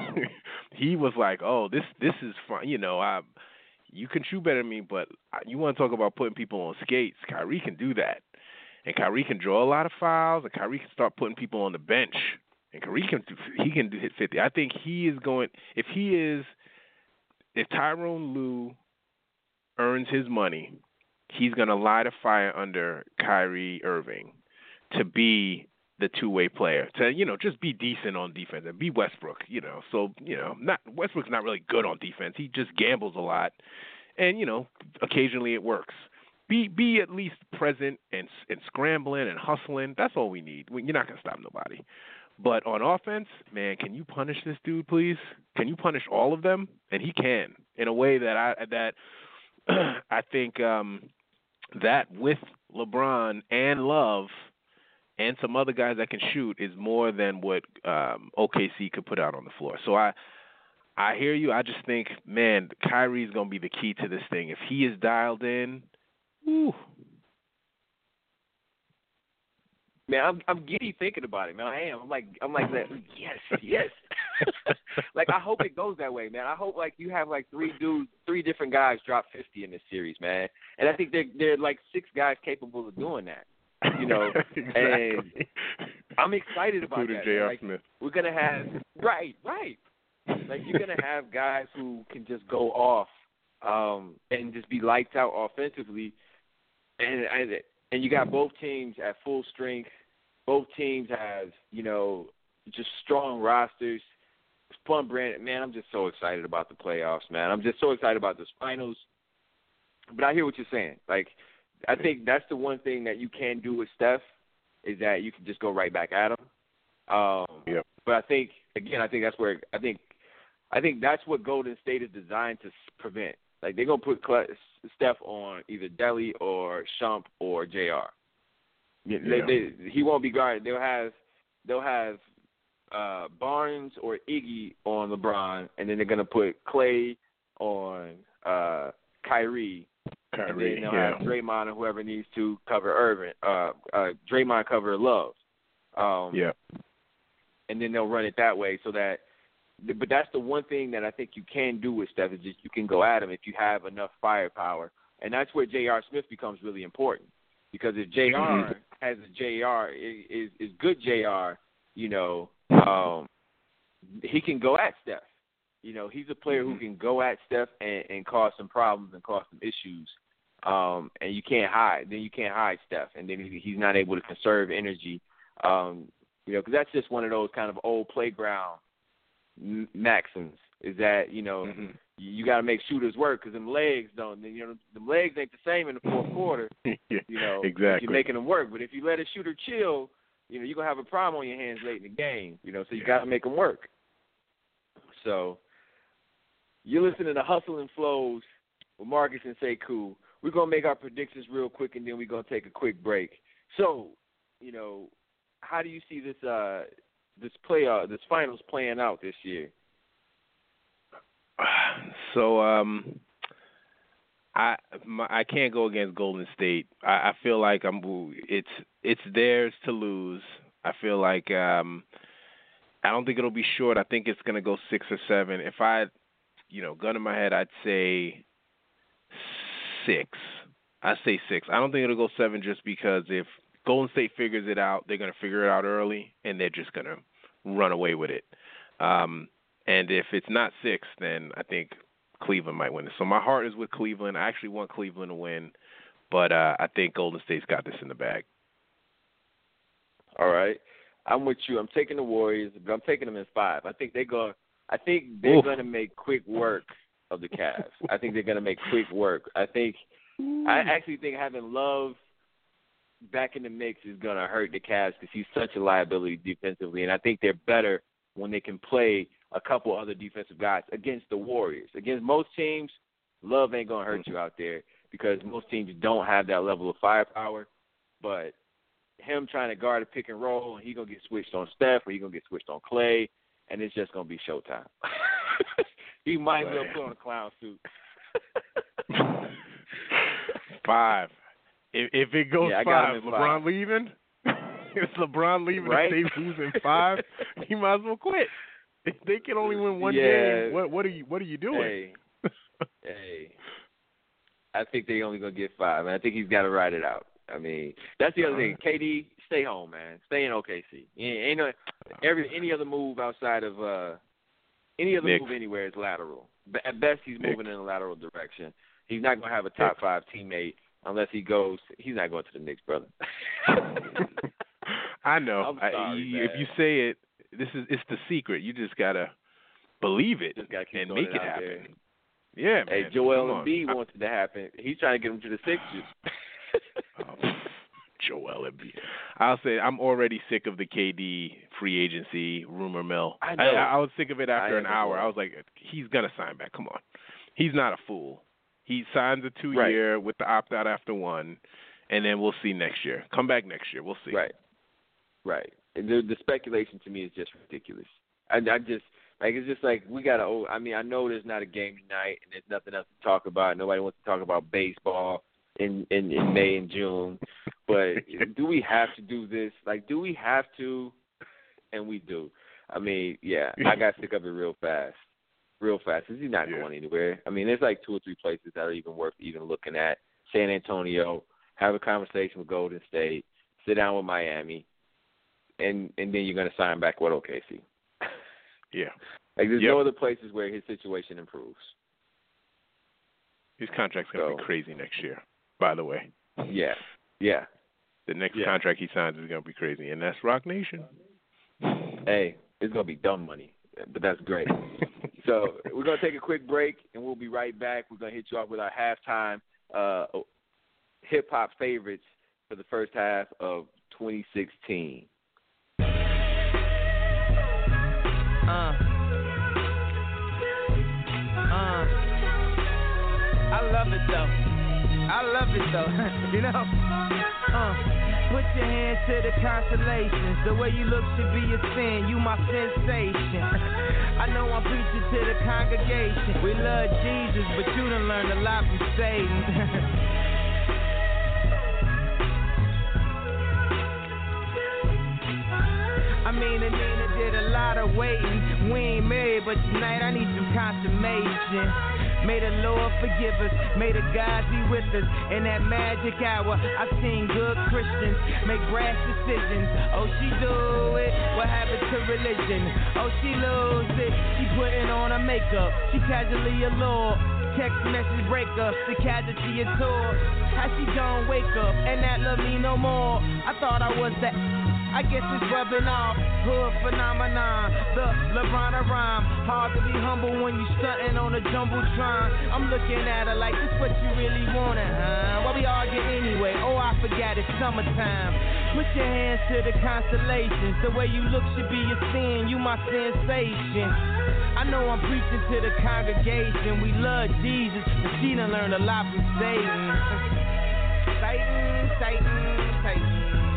He was like, oh, this this is fun. You know, I you can shoot better than me, but you want to talk about putting people on skates. Kyrie can do that. And Kyrie can draw a lot of fouls, and Kyrie can start putting people on the bench. And Kyrie can he can hit fifty. I think he is going, if he is, if Tyronn Lue earns his money, he's going to light a fire under Kyrie Irving to be the two-way player, to, you know, just be decent on defense and be Westbrook, you know. So, you know, not Westbrook's not really good on defense. He just gambles a lot. And, you know, occasionally it works. Be be at least present and and scrambling and hustling. That's all we need. You're not going to stop nobody. But on offense, man, can you punish this dude, please? Can you punish all of them? And he can, in a way that I that I think um, that with LeBron and Love and some other guys that can shoot is more than what um, O K C could put out on the floor. So I I hear you. I just think, man, Kyrie's going to be the key to this thing. If he is dialed in, whew. Man, I'm I'm giddy thinking about it, man. I am. I'm like I'm like that. Yes, yes. Like I hope it goes that way, man. I hope like you have like three dudes, three different guys drop fifty in this series, man. And I think they're they're like six guys capable of doing that. You know, exactly. And I'm excited about Including that. J R. Like, Smith. we're gonna have right, right. Like you're gonna have guys who can just go off um, and just be lights out offensively, and and and you got both teams at full strength. Both teams have, you know, just strong rosters. Fun brand. Man, I'm just so excited about the playoffs, man. I'm just so excited about this finals. But I hear what you're saying. Like, I think that's the one thing that you can do with Steph is that you can just go right back at him. Um, yep. But I think, again, I think that's where I think I think that's what Golden State is designed to prevent. Like, they're going to put Steph on either Delly or Shump or J R. Yeah. They, they, he won't be guarded. They'll have they'll have uh, Barnes or Iggy on LeBron, and then they're going to put Clay on uh, Kyrie. Kyrie, and then they'll yeah. have Draymond or whoever needs to cover Irvin. Uh, uh, Draymond cover Love. Um, yeah. And then they'll run it that way so that – but that's the one thing that I think you can do with Steph is just you can go at him if you have enough firepower. And that's where J R. Smith becomes really important. Because if J R mm-hmm. has a J R, is is good J R, you know, um, he can go at Steph. You know, he's a player mm-hmm. who can go at Steph and, and cause some problems and cause some issues. Um, and you can't hide. Then you can't hide Steph. And then he, he's not able to conserve energy. Um, you know, because that's just one of those kind of old playground m- maxims is that, you know, mm-hmm. you got to make shooters work because them legs don't, you know, the legs ain't the same in the fourth quarter. yeah, you know, exactly. You're making them work. But if you let a shooter chill, you know, you're going to have a problem on your hands late in the game, you know, so you yeah. got to make them work. So you're listening to Hustle and Flows with Marcus and Sekou. We're going to make our predictions real quick, and then we're going to take a quick break. So, you know, how do you see this uh, this play uh, this finals playing out this year? So um, I my, I can't go against Golden State. I, I feel like I'm it's it's theirs to lose. I feel like um, I don't think it'll be short. I think it's gonna go six or seven. If I, you know, gun in my head, I'd say six. I say six. I don't think it'll go seven just because if Golden State figures it out, they're going to figure it out early, and they're just going to run away with it. Um, and if it's not six, then I think Cleveland might win it. So my heart is with Cleveland. I actually want Cleveland to win, but uh, I think Golden State's got this in the bag. All right. I'm with you. I'm taking the Warriors, but I'm taking them in five. I think they're going I think they're going to make quick work of the Cavs. I think they're going to make quick work. I think I actually think having Love back in the mix is going to hurt the Cavs because he's such a liability defensively, and I think they're better when they can play a couple other defensive guys against the Warriors. Against most teams, Love ain't going to hurt you out there because most teams don't have that level of firepower, but him trying to guard a pick and roll, he going to get switched on Steph or he going to get switched on Clay, and it's just going to be showtime. He might as well put on a clown suit. Five. If, if it goes yeah, five, LeBron five. leaving? If LeBron leaving right? and they losing five, he might as well quit. If they can only win one yeah. game, what what are you what are you doing? Hey, hey. I think they only gonna get five, and I think he's got to ride it out. I mean, that's the other thing. K D, stay home, man. Stay in O K C. Ain't no, every any other move outside of uh, any other Nick. move anywhere is lateral. But at best, he's moving Nick. in a lateral direction. He's not gonna have a top Nick. five teammate unless he goes. He's not going to the Knicks, brother. I know. I'm sorry, I, you, man. if you say it, this is it's the secret. You just gotta believe it Just gotta keep and throwing make it it out happen. there. Yeah, Hey, man. Joel Come on. Embiid I- wants it to happen. He's trying to get him to the Sixers. Oh, Joel Embiid. I'll say I'm already sick of the K D free agency rumor mill. I know. I, I was sick of it after I an am as hour. well. I was like, he's gonna sign back. Come on, he's not a fool. He signs a two year Right. with the opt out after one, and then we'll see next year. Come back next year. We'll see. Right. Right. And the, the speculation to me is just ridiculous. I, I just like it's just like we gotta. Oh, I mean, I know there's not a game tonight, and there's nothing else to talk about. Nobody wants to talk about baseball in in, in May and June. But do we have to do this? Like, do we have to? And we do. I mean, yeah, I got sick of it real fast. Real fast. He's not Yeah. going anywhere. I mean, there's like two or three places that are even worth even looking at. San Antonio, have a conversation with Golden State, sit down with Miami, and and then you're going to sign back with O K C. Yeah. Like, there's Yep. no other places where his situation improves. His contract's gonna So- be crazy next year. By the way, Yeah. Yeah. the next Yeah. contract he signs is gonna be crazy, and that's Rock Nation. Hey, it's going to be dumb money, but that's great. So we're going to take a quick break, and we'll be right back. We're going to hit you off with our halftime uh, hip-hop favorites for the first half of twenty sixteen. Uh. Uh. I love it, though. I love it, though. You know? Uh. Put your hands to the constellations. The way you look should be a sin. You my sensation. I know I'm preaching to the congregation. We love Jesus, but you done learned a lot from Satan. I mean, and Nina did a lot of waiting. We ain't married, but tonight I need some consummation. May the Lord forgive us, may the God be with us. In that magic hour, I've seen good Christians make rash decisions. Oh, she do it, what happened to religion? Oh, she lose it, she putting on her makeup. She casually allured, text message breakup, the casualty of tour. How she gon' wake up and not love me no more? I thought I was that. I guess it's rubbing off, hood phenomenon, the LeBron of rhyme. Hard to be humble when you stuntin' on a jumbotron. I'm looking at her like, this what you really wanted, huh? Why we argue anyway? Oh, I forgot it's summertime. Put your hands to the constellations. The way you look should be a sin, you my sensation. I know I'm preaching to the congregation. We love Jesus, but she done learned a lot from Satan. Satan, Satan, Satan.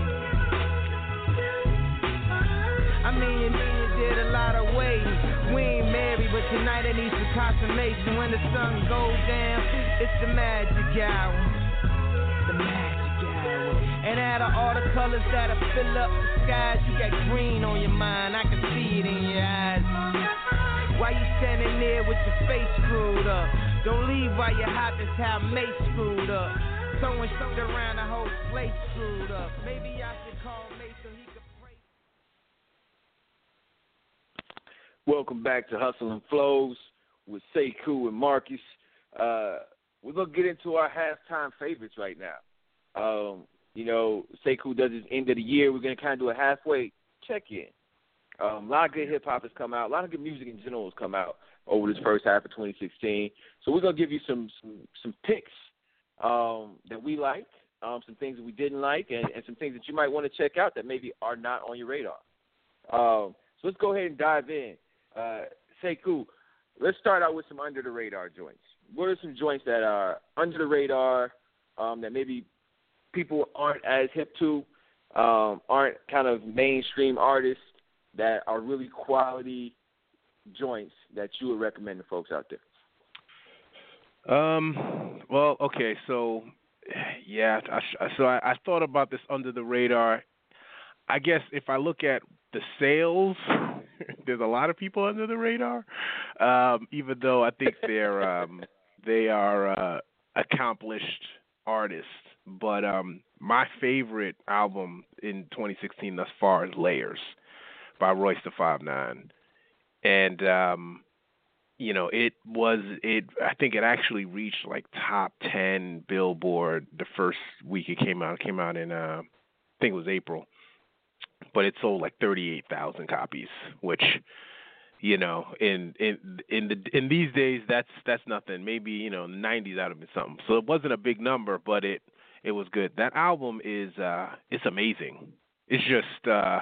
I mean, you mean you did a lot of waiting. We ain't married, but tonight I need some consummation. When the sun goes down, it's the magic hour. The magic hour. And out of all the colors that'll fill up the skies, you got green on your mind. I can see it in your eyes. Why you standing there with your face screwed up? Don't leave while you're hot, that's how Mace screwed up. Throwing shit around the whole place screwed up. Maybe Maybe I should call May so he could pray. Welcome back to Hustle and Flows with Sekou and Marcus. Uh, we're going to get into our halftime favorites right now. Um, you know, Sekou does his end of the year. We're going to kind of do a halfway check-in. Um, a lot of good hip-hop has come out. A lot of good music in general has come out over this first half of twenty sixteen. So we're going to give you some some, some picks um, that we like, um, some things that we didn't like, and, and some things that you might want to check out that maybe are not on your radar. Um, so let's go ahead and dive in. Uh, Sekou, let's start out with some under-the-radar joints. What are some joints that are under the radar um, that maybe people aren't as hip to, um, aren't kind of mainstream artists, that are really quality joints that you would recommend to folks out there? Um. Well, okay. So, yeah. I, so I, I thought about this under the radar. I guess if I look at the sales, there's a lot of people under the radar. Um, even though I think they're um, they are uh, accomplished artists. But um, my favorite album in twenty sixteen thus far is Layers by Royce da five nine, and um, you know it was it. I think it actually reached like top ten Billboard the first week it came out. It came out in uh, I think it was April, but it sold like thirty-eight thousand copies, which you know in in in the in these days that's that's nothing. Maybe you know in the nineties that would have been something. So it wasn't a big number, but it it was good. That album is uh, it's amazing. It's just. Uh,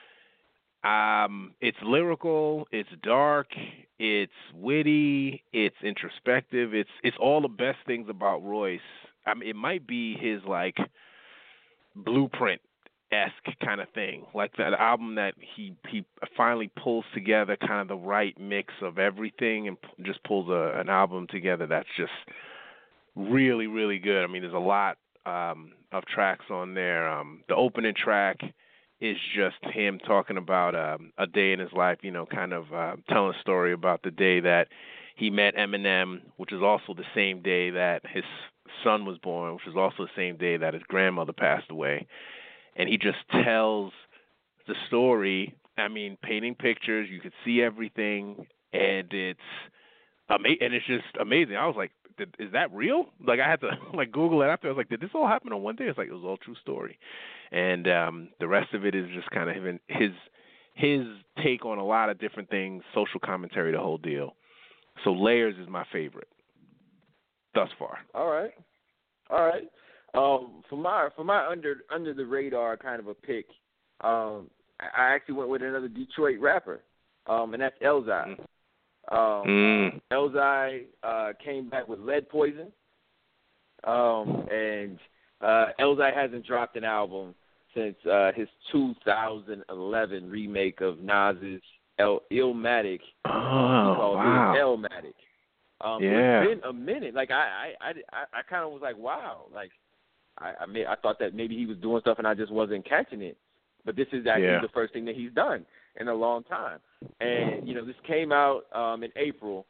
Um, it's lyrical, it's dark, it's witty, it's introspective, it's it's all the best things about Royce. I mean, it might be his like blueprint-esque kind of thing, like that album that he he finally pulls together kind of the right mix of everything and p- just pulls a, an album together that's just really really good. I mean, there's a lot um, of tracks on there. Um, the opening track is just him talking about um, a day in his life, you know, kind of uh, telling a story about the day that he met Eminem, which is also the same day that his son was born, which is also the same day that his grandmother passed away. And he just tells the story, I mean, painting pictures, you could see everything, and it's ama- and it's just amazing. I was like, Did, is that real? Like I had to like Google it after. I was like, did this all happen on one day? It's like it was all true story, and um, the rest of it is just kind of him, his his take on a lot of different things, social commentary, the whole deal. So Layers is my favorite thus far. All right, all right. Um, for my for my under under the radar kind of a pick, um, I actually went with another Detroit rapper, um, and that's Elzhi. Mm-hmm. Um, mm. Elzhi uh, came back with Lead Poison, um, and uh, Elzhi hasn't dropped an album since uh, his two thousand eleven remake of Nas's El- Illmatic. Oh, called wow. Illmatic. Um, yeah. So it's been a minute. Like I, I, I, I kind of was like, wow. Like I, I, may, I thought that maybe he was doing stuff and I just wasn't catching it. But this is actually yeah. the first thing that he's done in a long time. And, you know, this came out um, in April,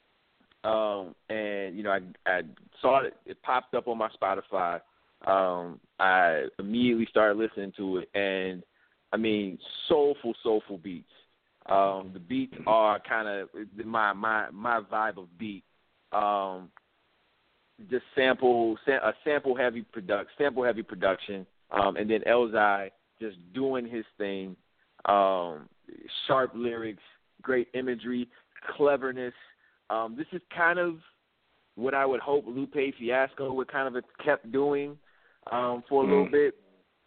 um, and, you know, I, I saw it. It popped up on my Spotify. Um, I immediately started listening to it, and, I mean, soulful, soulful beats. Um, the beats are kind of my, my my vibe of beat. Um, just sample a sample heavy product, sample heavy production, um, and then Elzhi just doing his thing. Um, sharp lyrics, great imagery, cleverness. Um, this is kind of what I would hope Lupe Fiasco would kind of have kept doing um, for a little mm. bit,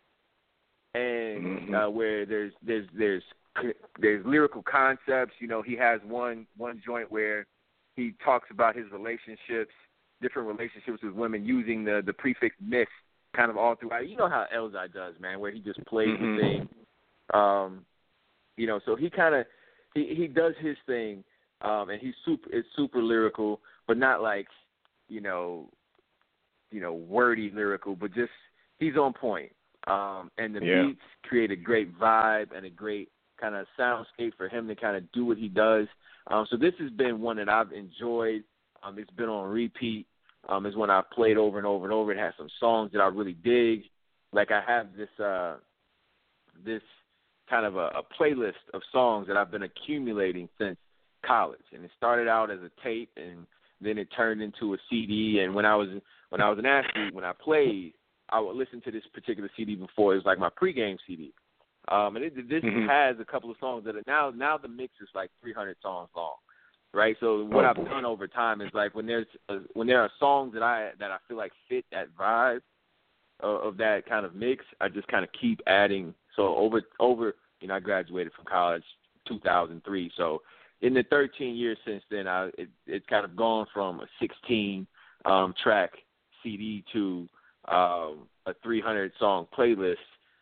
and mm-hmm. uh, where there's there's there's there's lyrical concepts. You know, he has one one joint where he talks about his relationships, different relationships with women, using the the prefix "miss" kind of all throughout. You know how Elzhi does, man, where he just plays mm-hmm. the thing. Um, you know, so he kind of he, he does his thing, um, and he's super it's super lyrical, but not like you know, you know, wordy lyrical, but just he's on point. Um, and the yeah. beats create a great vibe and a great kind of soundscape for him to kind of do what he does. Um, so this has been one that I've enjoyed. Um, it's been on repeat. Um, it's one I've played over and over and over. It has some songs that I really dig. like I have this uh, this kind of a, a playlist of songs that I've been accumulating since college, and it started out as a tape, and then it turned into a C D. And when I was when I was an athlete, when I played, I would listen to this particular C D before. It was like my pregame C D. Um, and it, this mm-hmm. has a couple of songs that are now now the mix is like three hundred songs long, right? So what oh, I've boy. done over time is like when there's a, when there are songs that I that I feel like fit that vibe of, of that kind of mix, I just kind of keep adding. So over over you know I graduated from college two thousand three, so in the thirteen years since then, I it, it's kind of gone from a sixteen um, track C D to um, a three hundred song playlist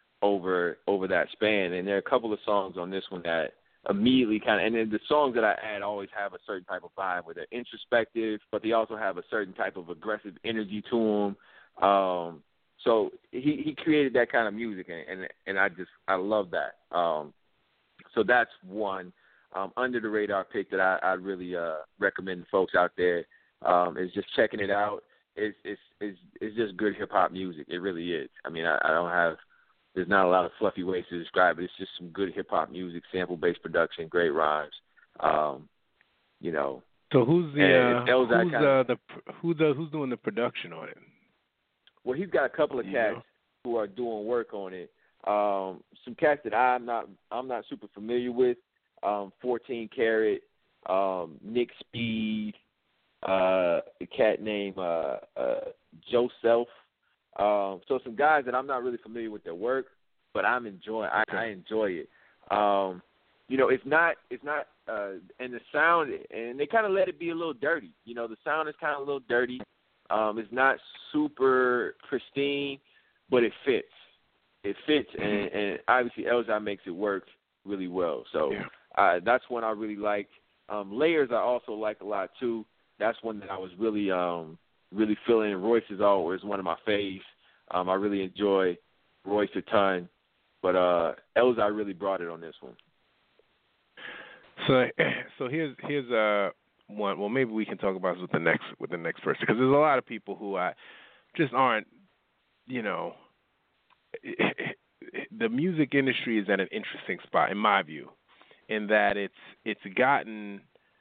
over over that span. And there are a couple of songs on this one that immediately kind of, and then the songs that I add always have a certain type of vibe where they're introspective, but they also have a certain type of aggressive energy to them. Um, so he, he created that kind of music, and, and and I just I love that. Um, so that's one um, under the radar pick that I, I really uh, recommend folks out there um, is just checking it out. It's it's it's, it's just good hip hop music. It really is. I mean, I, I don't have. There's not a lot of fluffy ways to describe it. It's just some good hip-hop music, sample-based production, great rhymes. Um, you know. So who's the uh, who's kind of, uh, the who the who's doing the production on it? Well, he's got a couple of cats yeah. who are doing work on it. Um, some cats that I'm not I'm not super familiar with. Um, fourteen Karat, um, Nick Speed, uh, a cat named uh, uh, Joe Self. Um, so some guys that I'm not really familiar with their work, but I'm enjoying. I, I enjoy it. Um, you know, it's not. It's not. Uh, and the sound, and they kind of let it be a little dirty. You know, the sound is kind of a little dirty. Um, it's not super pristine, but it fits. It fits, and, and obviously Elzhi makes it work really well. So yeah. uh, that's one I really like. Um, Layers I also like a lot too. That's one that I was really. Um, Really feeling. Royce is always one of my faves. Um, I really enjoy Royce a ton, but uh, Elzhi really brought it on this one. So, so here's here's uh one. Well, maybe we can talk about this with the next with the next person, because there's a lot of people who I just aren't, you know, the music industry is at an interesting spot in my view, in that it's it's gotten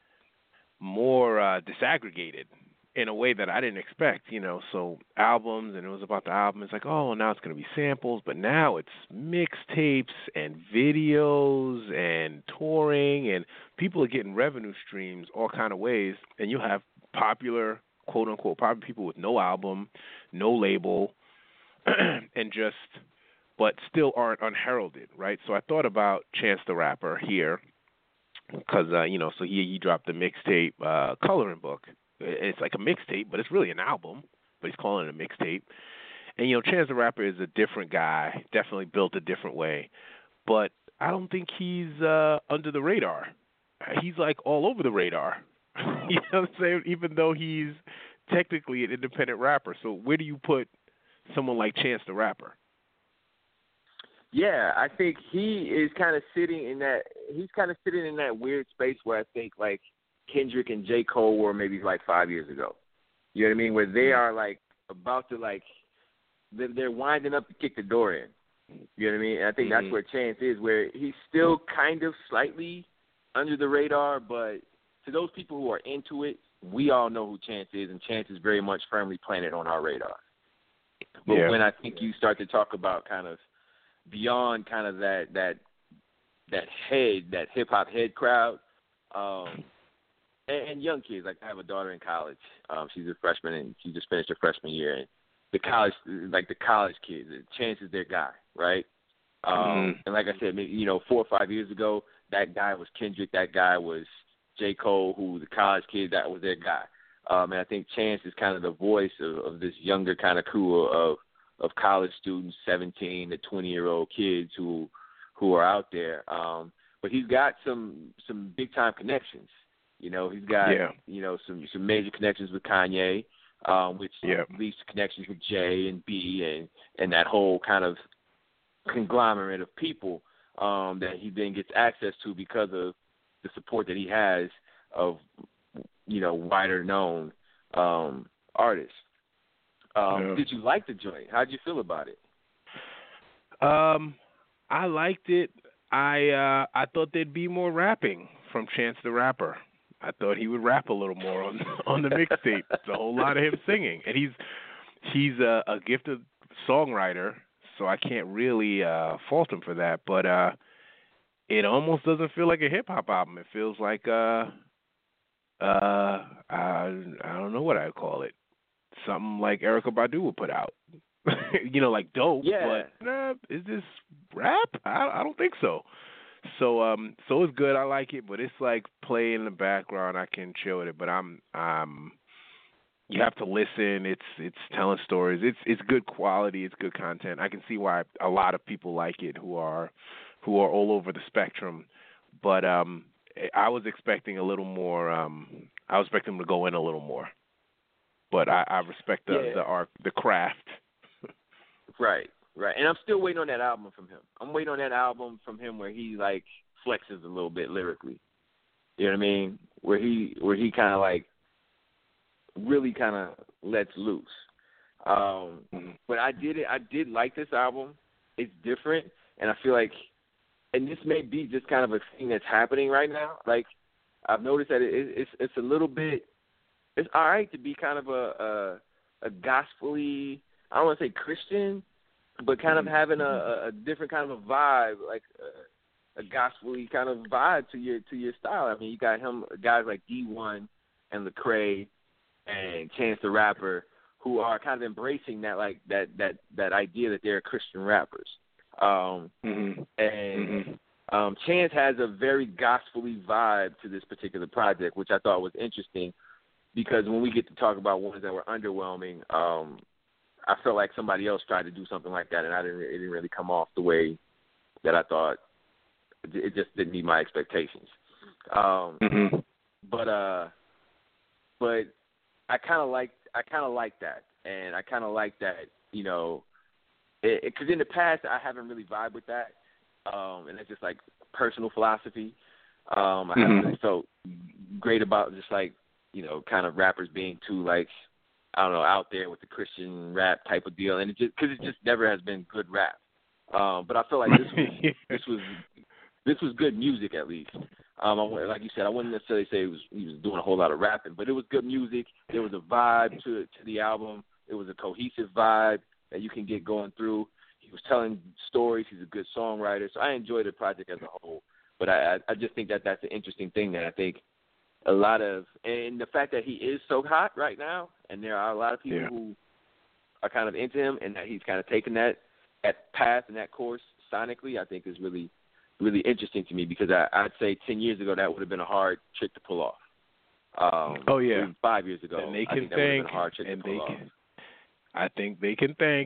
more uh, disaggregated in a way that I didn't expect, you know, so albums, and it was about the album. It's like, oh, now it's going to be samples, but now it's mixtapes and videos and touring, and people are getting revenue streams all kind of ways, and you have popular, quote-unquote, popular people with no album, no label, and just, but still aren't unheralded, right? So I thought about Chance the Rapper here, because, uh, you know, so he, he dropped the mixtape uh, Coloring Book. It's like a mixtape, but it's really an album, but he's calling it a mixtape. And, you know, Chance the Rapper is a different guy, definitely built a different way. But I don't think he's uh, under the radar. He's, like, all over the radar. You know what I'm saying? Even though he's technically an independent rapper. So where do you put someone like Chance the Rapper? Yeah, I think he is kind of sitting in that – he's kind of sitting in that weird space where I think, like, Kendrick and J. Cole were maybe like five years ago. You know what I mean? Where they are like about to like, they're winding up to kick the door in. You know what I mean? And I think mm-hmm. that's where Chance is, where he's still kind of slightly under the radar, but to those people who are into it, we all know who Chance is, and Chance is very much firmly planted on our radar. But yeah. when I think you start to talk about kind of beyond kind of that that that head, that hip hop head crowd, um, and young kids, like I have a daughter in college. Um, she's a freshman, and she just finished her freshman year. And the college, like the college kids, Chance is their guy, right? Um, mm-hmm. And like I said, you know, four or five years ago, that guy was Kendrick. That guy was J. Cole, who the college kids, that was their guy. Um, and I think Chance is kind of the voice of, of this younger kind of crew of of college students, seventeen to twenty-year-old kids who who are out there. Um, but he's got some some big-time connections. You know, he's got, yeah. you know, some some major connections with Kanye, um, which yeah. leads to connections with Jay and B and, and that whole kind of conglomerate of people um, that he then gets access to because of the support that he has of, you know, wider known um, artists. Um, yeah. Did you like the joint? How did you feel about it? Um, I liked it. I uh, I thought there'd be more rapping from Chance the Rapper. I thought he would rap a little more on on the mixtape. It's a whole lot of him singing, and he's he's a, a gifted songwriter, so I can't really uh, fault him for that. But uh, it almost doesn't feel like a hip hop album. It feels like uh, uh, I I don't know what I'd call it. Something like Erykah Badu would put out. You know, like dope, yeah. but nah, is this rap? I, I don't think so. So, um, so it's good. I like it, but it's like play in the background. I can chill with it, but I'm, um, you have to listen. It's, it's telling stories. It's, it's good quality. It's good content. I can see why a lot of people like it who are, who are all over the spectrum. But um, I was expecting a little more. Um, I was expecting them to go in a little more. But I, I respect the, yeah. the art, the craft. Right, right. And I'm still waiting on that album from him. I'm waiting on that album from him where he, like, flexes a little bit lyrically. You know what I mean? Where he where he kind of, like, really kind of lets loose. Um, but I did it. I did like this album. It's different, and I feel like, and this may be just kind of a thing that's happening right now. Like, I've noticed that it, it's it's a little bit, it's all right to be kind of a, a, a gospel-y, I don't want to say Christian, but kind of having a, a different kind of a vibe, like a, a gospel-y kind of vibe to your to your style. I mean, you got him guys like D one and Lecrae and Chance the Rapper who are kind of embracing that like that that, that idea that they're Christian rappers. Um, mm-hmm. And mm-hmm. Um, Chance has a very gospel-y vibe to this particular project, which I thought was interesting because when we get to talk about ones that were underwhelming, um, I felt like somebody else tried to do something like that, and I didn't. It didn't really come off the way that I thought. It just didn't meet my expectations. Um, mm-hmm. But uh, but I kind of like I kind of like that, and I kind of like that. You know, because in the past I haven't really vibed with that, um, and it's just like personal philosophy. Um, I haven't really felt great about just like you know, kind of rappers being too like. I don't know, out there with the Christian rap type of deal, and it just because it just never has been good rap. Um, but I feel like this was this was this was good music at least. Um, I, like you said, I wouldn't necessarily say it was, he was doing a whole lot of rapping, but it was good music. There was a vibe to to the album. It was a cohesive vibe that you can get going through. He was telling stories. He's a good songwriter, so I enjoyed the project as a whole. But I I just think that that's an interesting thing that I think. A lot of, and the fact that he is so hot right now, and there are a lot of people yeah. who are kind of into him, and that he's kind of taken that, that path and that course sonically, I think is really, really interesting to me because I, I'd say ten years ago that would have been a hard trick to pull off. Um, oh yeah, five years ago, and they I can think that would have thank, been a hard trick and to pull they off. can, I think they can thank,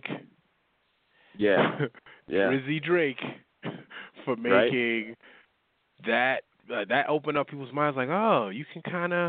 yeah, yeah, Rizzy Drake for making right? that. Uh, that opened up people's minds like, oh, you can kind of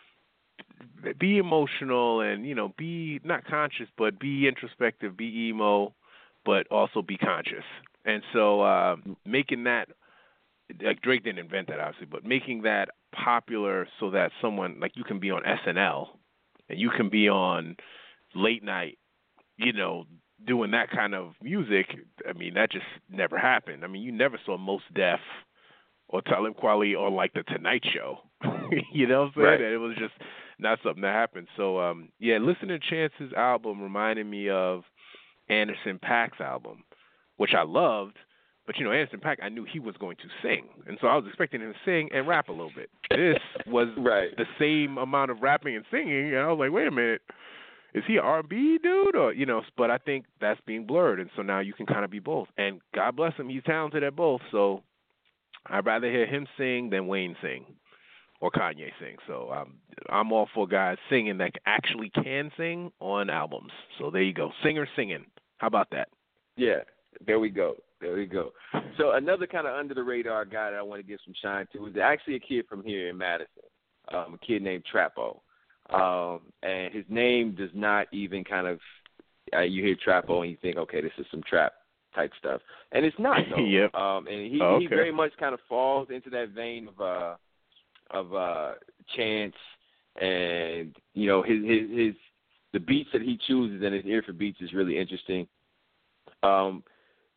be emotional and, you know, be not conscious, but be introspective, be emo, but also be conscious. And so uh, making that, like Drake didn't invent that, obviously, but making that popular so that someone, like you can be on S N L and you can be on late night, you know, doing that kind of music, I mean, that just never happened. I mean, you never saw Mos Def or Talib Kweli or like the Tonight Show. You know what I'm saying? Right. It was just not something that happened. So, um, yeah, listening to Chance's album reminded me of Anderson .Paak's album, which I loved. But, you know, Anderson .Paak, I knew he was going to sing. And so I was expecting him to sing and rap a little bit. This was right. the same amount of rapping and singing. And I was like, wait a minute. Is he an R and B dude? Or, you know, but I think that's being blurred. And so now you can kind of be both. And God bless him. He's talented at both. So I'd rather hear him sing than Wayne sing or Kanye sing. So um, I'm all for guys singing that actually can sing on albums. So there you go. Singer singing. How about that? Yeah, there we go. There we go. So another kind of under-the-radar guy that I want to give some shine to is actually a kid from here in Madison, um, a kid named Trapo. Um, and his name does not even kind of uh, – you hear Trapo and you think, okay, this is some trap type stuff. And it's not, though. Yep. Um, and he, oh, okay. he very much kind of falls into that vein of uh, of uh, Chance and, you know, his, his his the beats that he chooses and his ear for beats is really interesting. Um,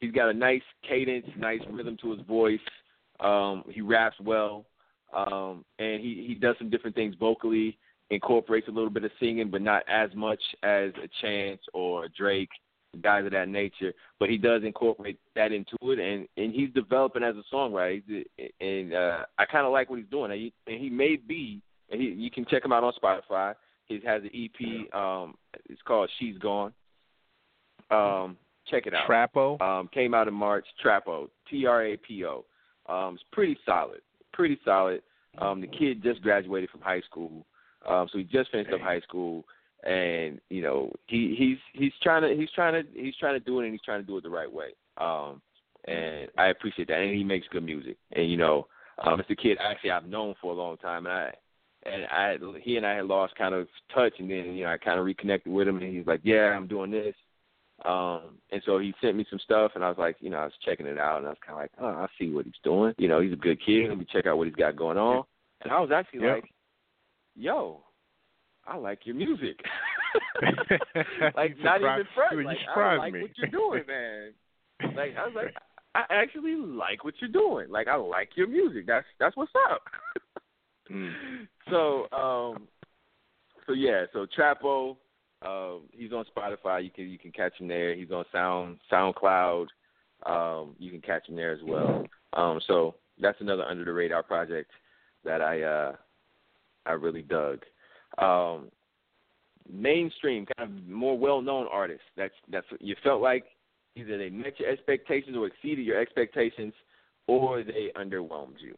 he's got a nice cadence, nice rhythm to his voice. Um, he raps well, um, and he, he does some different things vocally, incorporates a little bit of singing, but not as much as a Chance or a Drake, guys of that nature. But he does incorporate that into it, and, and he's developing as a songwriter. And uh, I kind of like what he's doing. And he, and he may be, and he, you can check him out on Spotify. He has an E P. Um, it's called She's Gone. Um, check it out. Trapo? Um, came out in March. Trapo. T R A P O. Um, it's pretty solid. Pretty solid. Um, the kid just graduated from high school. Um, so he just finished up high school, and you know he he's he's trying to he's trying to he's trying to do it, and he's trying to do it the right way. Um, and I appreciate that. And he makes good music. And you know, um, it's a kid actually I've known for a long time, and I. And I, he and I had lost kind of touch, and then you know I kind of reconnected with him, and he's like, "Yeah, I'm doing this," um, and so he sent me some stuff, and I was like, you know, I was checking it out, and I was kind of like, "Oh, I see what he's doing. You know, he's a good kid. Let me check out what he's got going on." And I was actually yep. like, "Yo, I like your music." Like not even front. Like I like me. what you're doing, man. Like I was like, I actually like what you're doing. Like I like your music. That's that's what's up. Mm. So, um, so yeah, so Trapo, uh, he's on Spotify. You can you can catch him there. He's on Sound SoundCloud. Um, you can catch him there as well. Um, so that's another under the radar project that I uh, I really dug. Um, mainstream, kind of more well known artists. That's that's you felt like either they met your expectations or exceeded your expectations, or they underwhelmed you.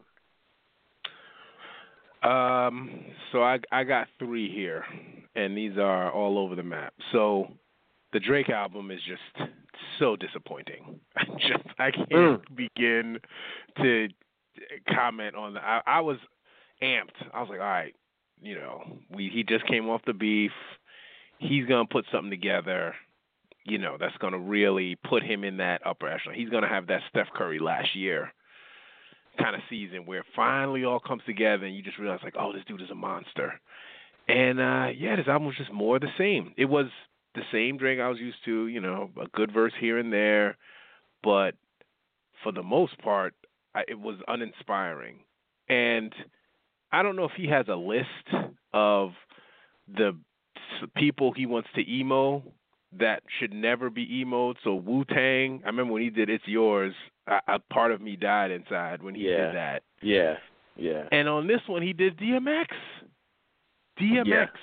Um, so I I got three here, and these are all over the map. So the Drake album is just so disappointing. I just I can't mm. begin to comment on that. I, I was amped. I was like, all right, you know, we he just came off the beef. He's gonna put something together, you know, that's gonna really put him in that upper echelon. He's gonna have that Steph Curry last year kind of season where it finally all comes together and you just realize like, oh, this dude is a monster. And uh, yeah, this album was just more the same. It was the same Drake I was used to, you know, a good verse here and there, but for the most part, I, it was uninspiring. And I don't know if he has a list of the people he wants to emo that should never be emoed. So Wu-Tang, I remember when he did It's Yours, I, a part of me died inside when he yeah. did that. Yeah, yeah. And on this one, he did D M X. D M X. Yeah.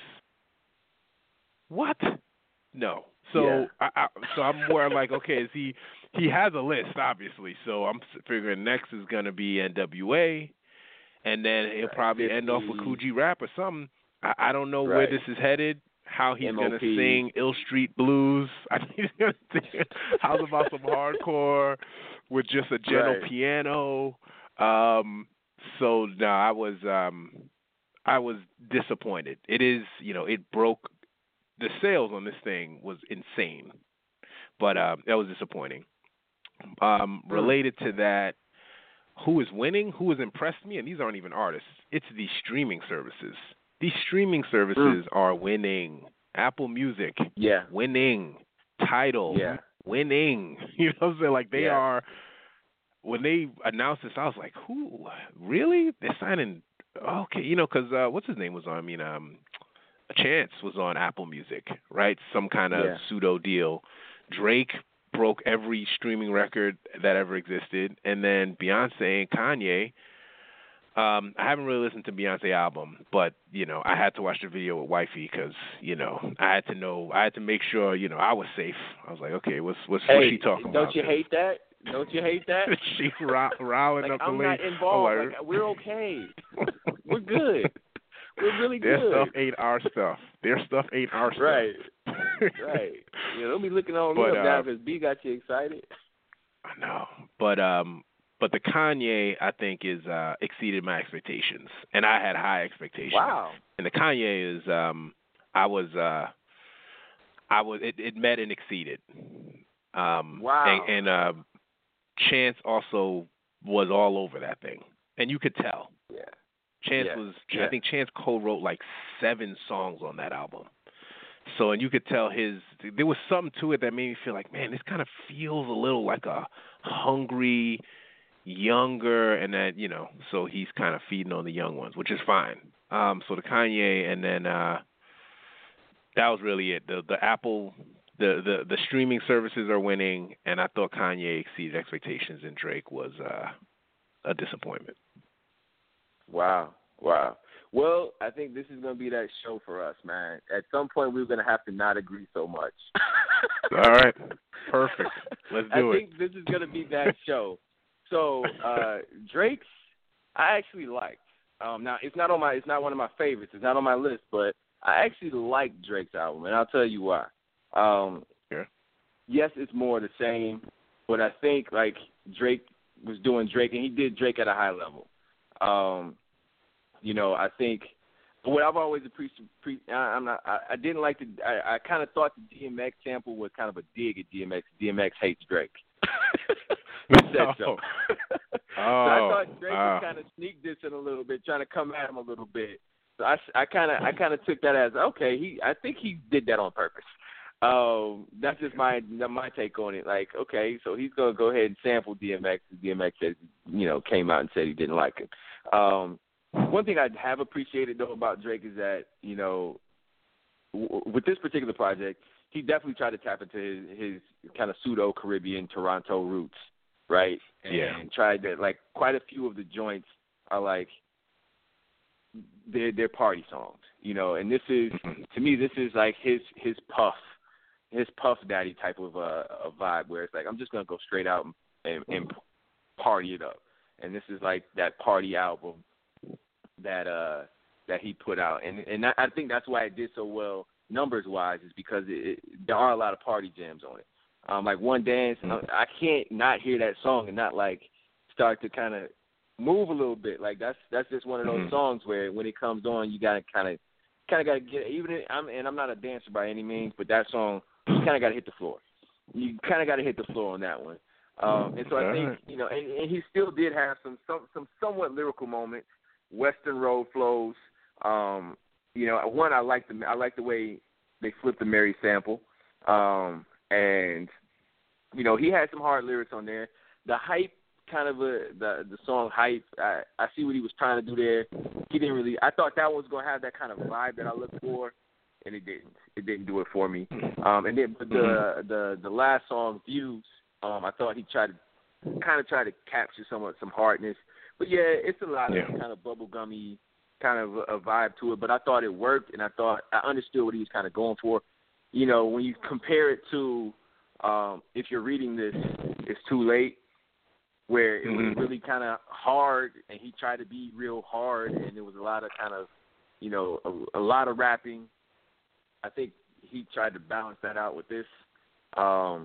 What? No. So yeah. I, I, so I'm more like, okay, is he he has a list, obviously. So I'm figuring next is going to be N W A, and then he'll probably fifty end off with Cool G Rap or something. I, I don't know right. where this is headed. How he's going to sing Ill Street Blues. I think he's going to sing How's About Some Hardcore with just a gentle right. piano. Um, so, no, I was um, I was disappointed. It is, you know, it broke. The sales on this thing was insane. But uh, that was disappointing. Um, related to that, who is winning? Who has impressed me? And these aren't even artists. It's the streaming services. These streaming services mm. are winning. Apple Music, yeah, winning. Tidal, yeah, winning. You know what I'm saying? Like they yeah. are. When they announced this, I was like, "Who? Really? They're signing? Okay, you know, because uh, what's his name was on? I mean, um, Chance was on Apple Music, right? Some kind of yeah. pseudo deal. Drake broke every streaming record that ever existed, and then Beyonce and Kanye. Um, I haven't really listened to Beyonce album, but you know, I had to watch the video with wifey because you know I had to know, I had to make sure you know I was safe. I was like, okay, what's what's, hey, what's she talking don't about? Don't you hate that? Don't you hate that? She ro- riling like, up the I'm link. not involved. Like, like, we're okay. We're good. We're really Their good. Their stuff ain't our stuff. Their stuff ain't our stuff. Right. Right. You know, don't be looking on me but, up now uh, because B got you excited. I know, but um. But the Kanye, I think, is uh, exceeded my expectations, and I had high expectations. Wow! And the Kanye is, um, I was, uh, I was, it, it met and exceeded. Um, wow! And, and uh, Chance also was all over that thing, and you could tell. Yeah. Chance yeah. was, yeah. I think Chance co-wrote like seven songs on that album. so, and you could tell his, there was something to it that made me feel like, man, this kind of feels a little like a hungry, younger, and that, you know, so he's kind of feeding on the young ones, which is fine. Um, so the Kanye, and then uh, that was really it. The the Apple, the, the, the streaming services are winning, and I thought Kanye exceeded expectations, and Drake was uh, a disappointment. Wow, wow. Well, I think this is going to be that show for us, man. At some point, we're going to have to not agree so much. All right. Perfect. Let's do I it. I think this is going to be that show. So, uh, Drake's, I actually liked. Um, now, it's not on my, it's not one of my favorites. It's not on my list, but I actually like Drake's album, and I'll tell you why. Um, yeah. Yes, it's more of the same, but I think, like, Drake was doing Drake, and he did Drake at a high level. Um, You know, I think what I've always appreciated. I'm not. I, I didn't like the. I, I kind of thought the D M X sample was kind of a dig at D M X. D M X hates Drake. He said so. Oh, so I thought Drake uh. was kind of sneak dissing a little bit, trying to come at him a little bit. So I, I kind of, I kind of took that as okay. He, I think he did that on purpose. Um, that's just my my take on it. Like, okay, so he's gonna go ahead and sample D M X. D M X said, you know, came out and said he didn't like him. Um, One thing I have appreciated, though, about Drake is that, you know, w- with this particular project, he definitely tried to tap into his, his kind of pseudo-Caribbean Toronto roots, right? And yeah. tried to, like, quite a few of the joints are, like, they're, they're party songs, you know. And this is, to me, this is, like, his his Puff, his Puff Daddy type of uh, a vibe where it's like, I'm just going to go straight out and, and, and party it up. And this is, like, that party album that uh that he put out, and and I think that's why it did so well numbers wise, is because it, it, there are a lot of party jams on it. Um, like One Dance, I can't not hear that song and not like start to kind of move a little bit. Like that's that's just one of those mm-hmm. songs where when it comes on, you gotta kind of kind of gotta get even. If, I'm and I'm not a dancer by any means, but that song you kind of gotta hit the floor. You kind of gotta hit the floor on that one. Um, and so I think you know, and, and he still did have some some some somewhat lyrical moments. Western Road flows. Um, you know, one I like the I like the way they flipped the Mary sample, um, and you know he had some hard lyrics on there. The hype, kind of a, the the song hype. I, I see what he was trying to do there. He didn't really. I thought that was going to have that kind of vibe that I looked for, and it didn't. It didn't do it for me. Um, and then but the the the last song, Views. Um, I thought he tried to kind of try to capture somewhat some hardness. But, yeah, it's a lot yeah. of kind of bubblegummy kind of a, a vibe to it. But I thought it worked, and I thought I understood what he was kind of going for. You know, when you compare it to um, If You're Reading This, It's Too Late, where it mm-hmm. was really kind of hard, and he tried to be real hard, and there was a lot of kind of, you know, a, a lot of rapping. I think he tried to balance that out with this. Um,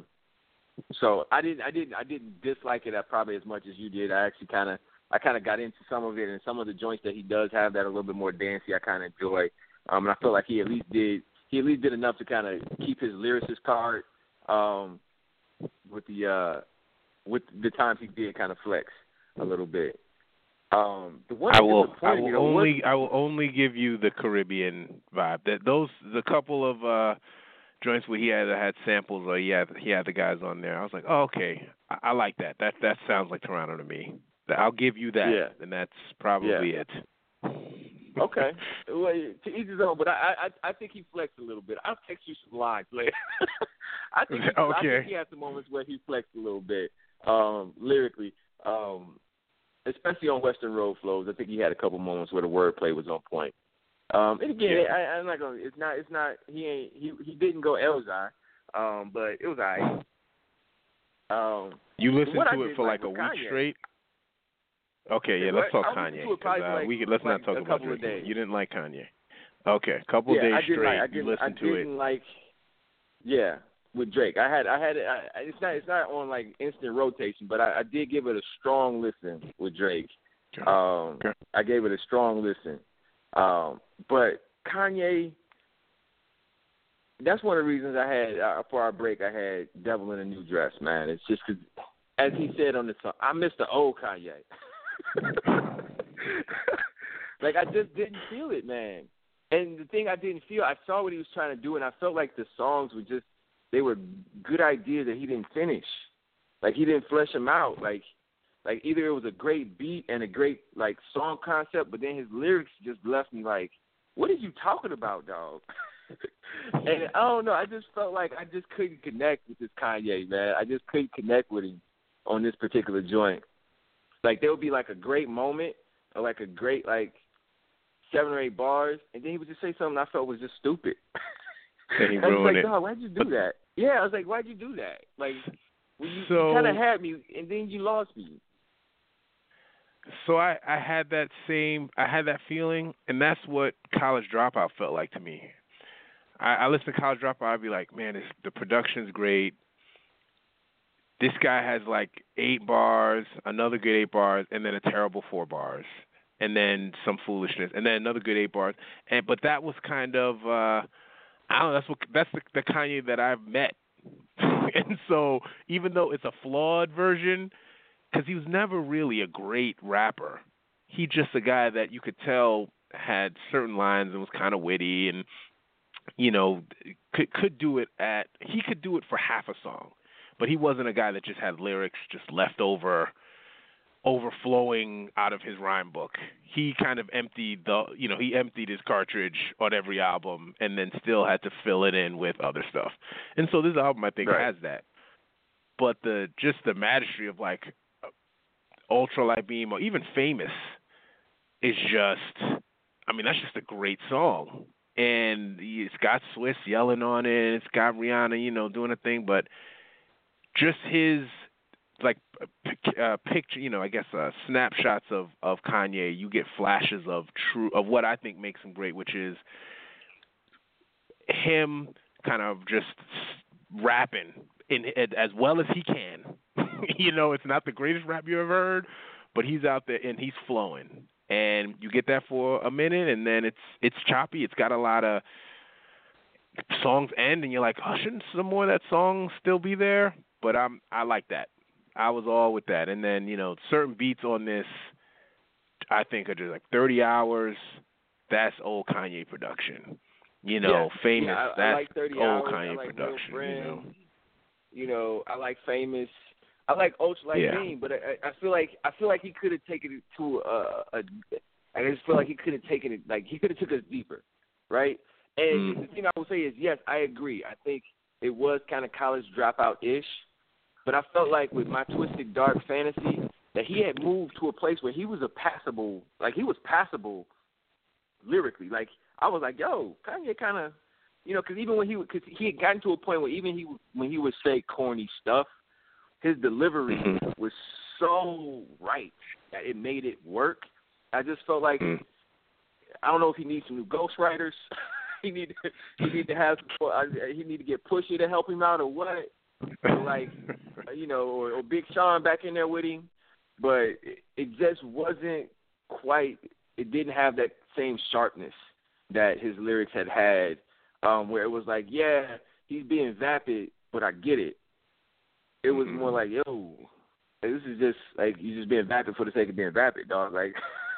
so I didn't, I didn't, I didn't dislike it probably as much as you did. I actually kind of. I kind of got into some of it, and some of the joints that he does have that are a little bit more dancey, I kind of enjoy. Um, and I feel like he at least did he at least did enough to kind of keep his lyricist card um, with the uh, with the times he did kind of flex a little bit. Um, the one I will I will you know, only was, I will only give you the Caribbean vibe. That those the couple of uh, joints where he had had samples or he had he had the guys on there. I was like, oh, okay, I, I like that. That that sounds like Toronto to me. I'll give you that, yeah. and that's probably yeah. it. Okay. Well, to each his own, but I, I I think he flexed a little bit. I'll text you some lines later. I think he, okay. I think he had some moments where he flexed a little bit um, lyrically, um, especially on Western Road Flows. I think he had a couple moments where the wordplay was on point. Um, and again, yeah. I, I'm not gonna. It's not. It's not. He ain't. He he didn't go Elzhi, um, but it was alright. Um, you listened to I it for like a week Kanye, straight. Okay, yeah, let's talk Kanye. Uh, Uh, like, we let's like not talk about Drake. You didn't like Kanye. Okay, a couple yeah, days I didn't straight. Like, I you listened I to didn't it. Like, yeah, with Drake, I had, I had, I, it's not, it's not on like instant rotation, but I, I did give it a strong listen with Drake. Okay. Um, okay. I gave it a strong listen. Um, but Kanye, that's one of the reasons I had uh, for our break. I had "Devil in a New Dress." Man, it's just because, as he said on the song, I miss the old Kanye. Like I just didn't feel it, man. and the thing I didn't feel, I saw what he was trying to do, and I felt like the songs were just, they were good ideas that he didn't finish. Like, he didn't flesh them out. Like, like either it was a great beat and a great, like, song concept, but then his lyrics just left me like, what are you talking about, dog? And I don't know, I just felt like I just couldn't connect with this Kanye, man. I just couldn't connect with him on this particular joint. Like, there would be, like, a great moment or, like, a great, like, seven or eight bars, and then he would just say something I felt was just stupid. And he I was ruined like, it. dog, why'd you do that? Yeah, I was like, why'd you do that? Like, well, you, So- you kind of had me, and then you lost me. So I, I had that same, I had that feeling, and that's what College Dropout felt like to me. I, I listen to College Dropout, I'd be like, man, this, the production's great. This guy has like eight bars, another good eight bars, and then a terrible four bars, and then some foolishness, and then another good eight bars. And but that was kind of, uh, I don't know, that's what that's the, the Kanye that I've met. And so even though it's a flawed version, because he was never really a great rapper, he just a guy that you could tell had certain lines and was kind of witty, and you know could could do it at he could do it for half a song. But he wasn't a guy that just had lyrics just left over, overflowing out of his rhyme book. He kind of emptied the, you know, he emptied his cartridge on every album and then still had to fill it in with other stuff. And so this album, I think, Right. has that. But the just the mastery of like Ultralight Beam or even Famous is just, I mean, that's just a great song. And it's got Swiss yelling on it. It's got Rihanna, you know, doing a thing, but just his, like, uh, picture, you know, I guess uh, snapshots of, of Kanye, you get flashes of true, of what I think makes him great, which is him kind of just rapping in, in as well as he can. You know, it's not the greatest rap you ever heard, but he's out there and he's flowing. And you get that for a minute, and then it's it's choppy. It's got a lot of songs end, and you're like, oh, shouldn't some more of that song still be there? But I'm I like that. I was all with that. And then, you know, certain beats on this, I think are just like thirty hours. That's old Kanye production. You know, yeah. Famous. Yeah, I, that's I like thirty old hours. Kanye I like production. Real Friend. You know, you know, I like Famous. I like Ultralight Yeah. Beam, but I, I feel like I feel like he could have taken it to a, a. I just feel like he could have taken it like he could have took us deeper, right? And Mm. the thing I will say is, yes, I agree. I think it was kind of College Dropout ish, but I felt like with My Twisted Dark Fantasy that he had moved to a place where he was a passable, like he was passable lyrically. Like I was like, yo, Kanye kind of, you know, because even when he, because he had gotten to a point where even he when he would say corny stuff, his delivery Mm-hmm. was so right that it made it work. I just felt like Mm. I don't know if he needs some new ghostwriters. he need he need to have he need to get Pusha to help him out or what, or like you know, or, or Big Sean back in there with him. But it, it just wasn't quite. It didn't have that same sharpness that his lyrics had had, um, where it was like, yeah, he's being vapid, but I get it. It was Mm-hmm. more like, yo, this is just like you just being vapid for the sake of being vapid, dog. Like,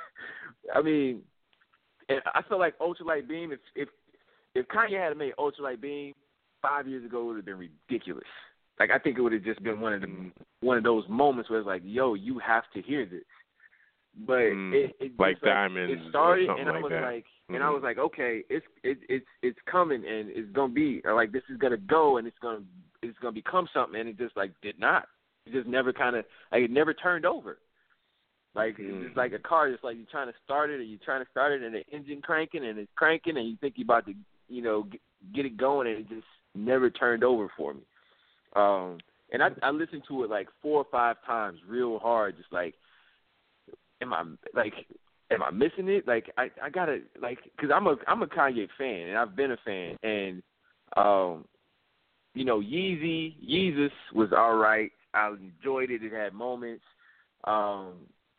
I mean, and I feel like Ultralight Beam. If if if Kanye had made Ultralight Beam five years ago, it would have been ridiculous. Like, I think it would have just been one of the one of those moments where it's like, yo, you have to hear this. But Mm, it, it like just, Diamonds it started, or something and I like was that. like, Mm-hmm. and I was like, okay, it's it, it's it's coming, and it's gonna be or like this is gonna go, and it's gonna it's gonna become something, and it just like did not. It just never kind of like it never turned over. Like Mm-hmm. it's just like a car, just like you're trying to start it, or you're trying to start it, and the engine cranking, and it's cranking, and you think you're about to, you know, get, get it going, and it just never turned over for me. Um, and I, I listened to it like four or five times, real hard, just like, am I like, am I missing it? Like, I, I gotta like, cause I'm a I'm a Kanye fan, and I've been a fan, and um, you know, Yeezy, Yeezus was all right. I enjoyed it. It had moments. Um,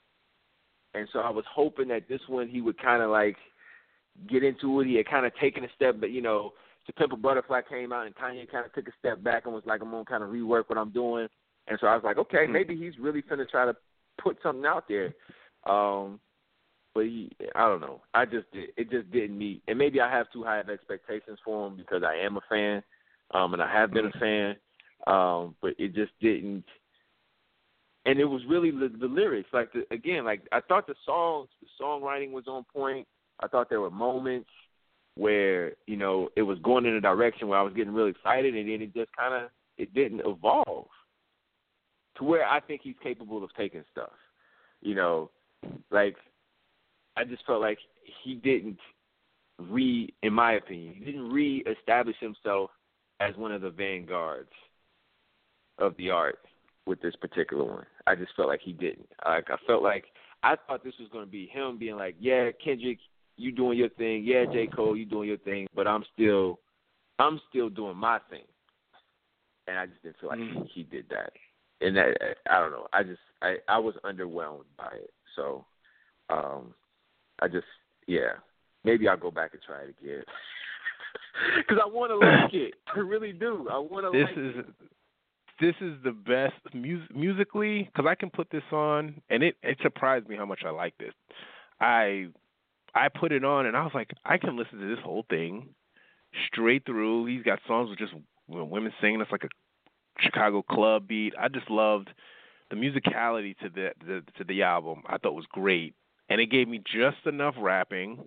and so I was hoping that this one he would kind of like get into it. He had kind of taken a step, but you know, To Pimp a Butterfly came out, and Kanye kind of took a step back and was like, I'm gonna kind of rework what I'm doing. And so I was like, okay, maybe he's really finna try to put something out there. Um, but he, I don't know. I just did, it just didn't meet, and maybe I have too high of expectations for him because I am a fan, um, and I have been a fan, um, but it just didn't. And it was really the, the lyrics, like the, again, like I thought the songs, the songwriting was on point. I thought there were moments where you know it was going in a direction where I was getting really excited, and then it just kind of it didn't evolve to where I think he's capable of taking stuff. You know, like I just felt like he didn't re, in my opinion, he didn't re-establish himself as one of the vanguards of the art with this particular one. I just felt like he didn't. Like I felt like I thought this was going to be him being like, yeah, Kendrick, you doing your thing. Yeah, J. Cole, you doing your thing. But I'm still, I'm still doing my thing. And I just didn't feel like mm. he, he did that. And that, I don't know. I just, I, I was underwhelmed by it. So, um, I just, yeah, maybe I'll go back and try it again. Because I want to like it. I really do. I want to like is, it. This is the best mus- musically, because I can put this on, and it, it surprised me how much I liked it. I I put it on, and I was like, I can listen to this whole thing straight through. He's got songs with just women singing. It's like a Chicago club beat. I just loved the musicality to the, the to the album. I thought was great, and it gave me just enough rapping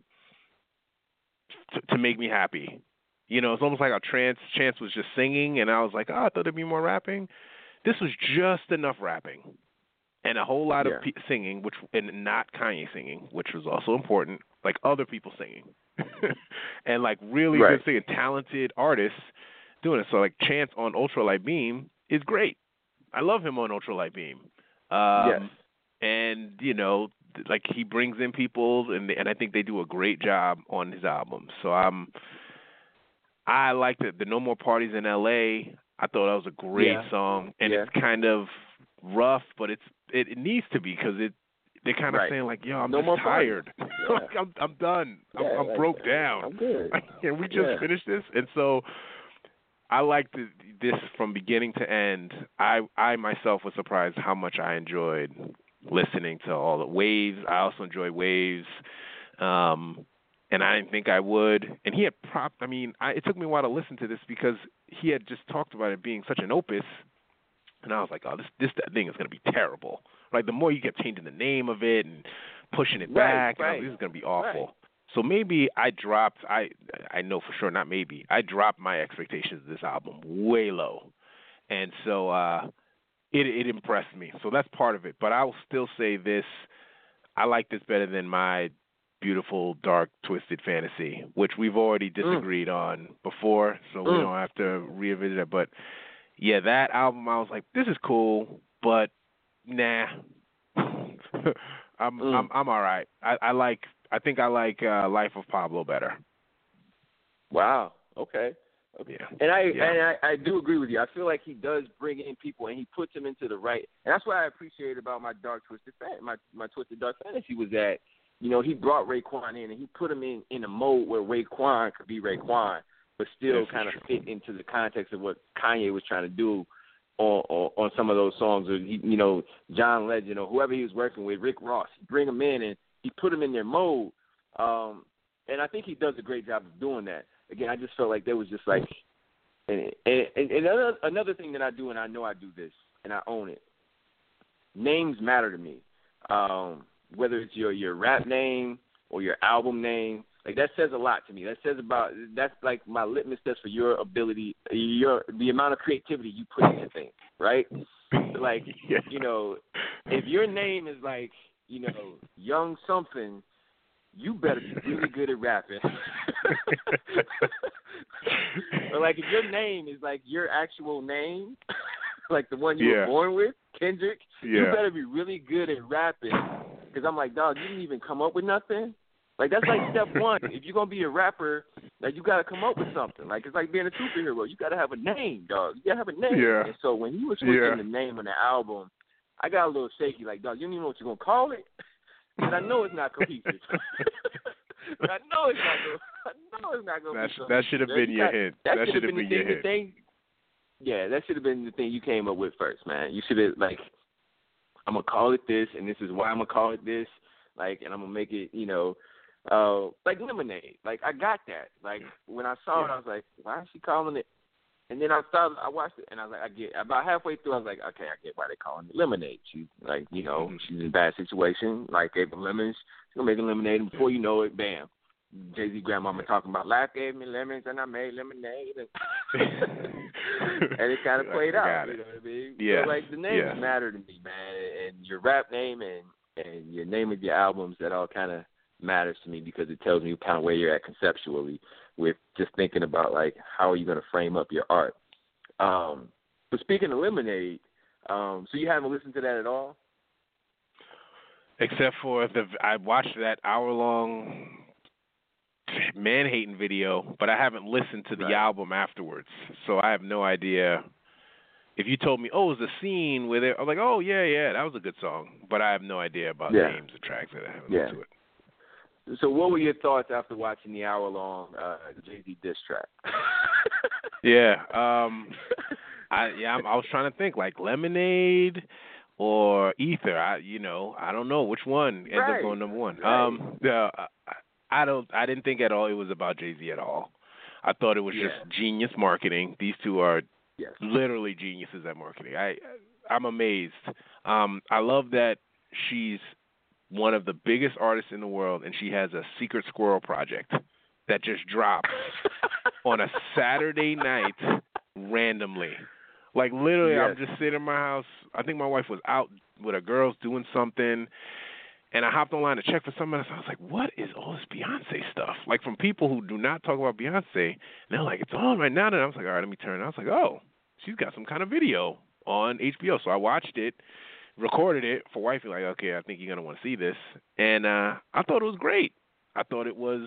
to, to make me happy. You know, it's almost like our trance Chance was just singing, and I was like, oh, I thought there'd be more rapping. This was just enough rapping, and a whole lot yeah. of pe- singing, which and not Kanye singing, which was also important. Like other people singing, and like really right. good singing, talented artists doing it. So like Chance on Ultralight Beam is great. I love him on Ultralight Beam. Um, yes. And you know, like he brings in people, and and I think they do a great job on his album. So I'm. I liked it. The No More Parties in L A. I thought that was a great yeah. song, and yeah. it's kind of rough, but it's it, it needs to be because it they're kind of right. saying like, yo, I'm no just more tired. Yeah. like I'm I'm done. Yeah, I'm, I'm like, broke down. I'm good. Can we just yeah. finish this? And so I liked this from beginning to end. I I myself was surprised how much I enjoyed listening to all the Waves. I also enjoyed Waves. Um, And I didn't think I would. And he had prop. I mean, I, it took me a while to listen to this because he had just talked about it being such an opus, and I was like, "Oh, this this thing is going to be terrible." Like the more you kept changing the name of it and pushing it right, back, right. and I was like, this is going to be awful. Right. So maybe I dropped. I I know for sure, not maybe. I dropped my expectations of this album way low, and so uh, it it impressed me. So that's part of it. But I will still say this: I like this better than my Beautiful, Dark, Twisted Fantasy, which we've already disagreed mm. on before, so mm. we don't have to revisit it. But yeah, that album, I was like, this is cool, but nah, I'm mm. I'm I'm all right. I, I like, I think I like uh, Life of Pablo better. Wow. Okay. Okay. Yeah. And I yeah. and I, I do agree with you. I feel like he does bring in people and he puts them into the right. And that's what I appreciated about my Dark Twisted Fan, my my Twisted Dark Fantasy was that. You know, he brought Raekwon in, and he put him in, in a mode where Raekwon could be Raekwon, but still kind of fit into the context of what Kanye was trying to do on, on, on some of those songs. Or, he, you know, John Legend or whoever he was working with, Rick Ross, he bring them in, and he put them in their mode. Um, and I think he does a great job of doing that. Again, I just felt like there was just like and, and, and another, another thing that I do, and I know I do this, and I own it, names matter to me. Um Whether it's your, your rap name or your album name, like that says a lot to me. That says about that's like my litmus test for your ability, your the amount of creativity you put into things, right? Like yeah. you know, if your name is like you know Young something, you better be really good at rapping. Or like if your name is like your actual name, like the one you yeah. were born with, Kendrick, yeah. you better be really good at rapping. Because I'm like, dog, you didn't even come up with nothing? Like, that's like step one. If you're going to be a rapper, like, you got to come up with something. Like, it's like being a superhero. You got to have a name, dog. You got to have a name. Yeah. And so when you were switching yeah. the name of the album, I got a little shaky. Like, dog, you don't even know what you're going to call it? And I know it's not cohesive. I know it's not going I know it's not going to be cohesive. That should have been your hit. That, that should have been, been the your thing, hit. the thing. Yeah, that should have been the thing you came up with first, man. You should have, like, I'm going to call it this, and this is why I'm going to call it this. like, and I'm gonna make it, you know, uh, like lemonade. Like I got that. Like when I saw it, I was like, why is she calling it? And then I started, I watched it, and I was like, I get. About halfway through, I was like, okay, I get why they calling it lemonade. She's like, you know, mm-hmm. she's in a bad situation. Like gave her lemons, she's gonna make a lemonade, and before you know it, bam. Jay-Z grandmama talking about life gave me lemons and I made lemonade, and, and it kind of played out. You know what I mean? Yeah. So, like the names yeah. matter to me, man, and your rap name and and your name of your albums, that all kind of matters to me because it tells me kind of where you're at conceptually with just thinking about like how are you going to frame up your art. Um, but speaking of lemonade, um, so you haven't listened to that at all? Except for the I watched that hour long man-hating video, but I haven't listened to the right. album afterwards, so I have no idea. If you told me, oh, it was a scene where they, I'm like, oh, yeah, yeah, that was a good song, but I have no idea about yeah. names of tracks that I haven't yeah. listened to it. So what were your thoughts after watching the hour-long uh, Jay-Z diss track? yeah, um, I yeah, I'm, I was trying to think, like Lemonade or Ether. I, you know, I don't know which one ends right. up going number one. Right. Um, uh, I don't. I didn't think at all it was about Jay-Z at all. I thought it was yeah. just genius marketing. These two are yes. literally geniuses at marketing. I, I'm amazed. Um, I love that she's one of the biggest artists in the world, and she has a secret squirrel project that just drops on a Saturday night randomly. Like literally, yes. I'm just sitting in my house. I think my wife was out with her girls doing something. And I hopped online to check for something else. I was like, what is all this Beyonce stuff? Like from people who do not talk about Beyonce. And they're like, it's on right now. And I was like, all right, let me turn it. I was like, oh, she's got some kind of video on H B O. So I watched it, recorded it for wifey. Like, okay, I think you're going to want to see this. And uh, I thought it was great. I thought it was,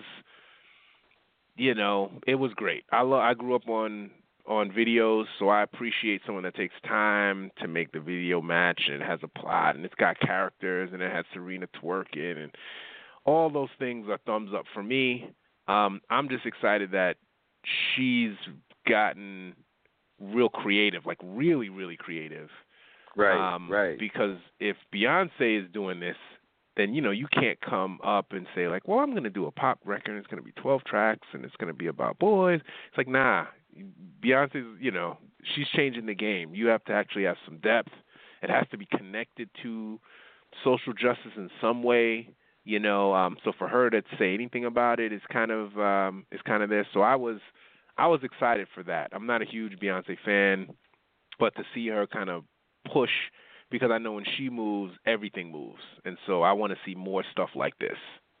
you know, it was great. I lo- I grew up on on videos, so I appreciate someone that takes time to make the video match, and it has a plot, and it's got characters, and it has Serena twerking, and all those things are thumbs up for me. Um, I'm just excited that she's gotten real creative, like really, really creative. Right, um, right. Because if Beyonce is doing this, then, you know, you can't come up and say, like, well, I'm going to do a pop record, and it's going to be twelve tracks, and it's going to be about boys. It's like, nah. Beyonce's, you know, she's changing the game. You have to actually have some depth. It has to be connected to social justice in some way, you know. Um, so for her to say anything about it is kind of um, is kind of there. So I was I was excited for that. I'm not a huge Beyonce fan, but to see her kind of push, because I know when she moves, everything moves, and so I want to see more stuff like this.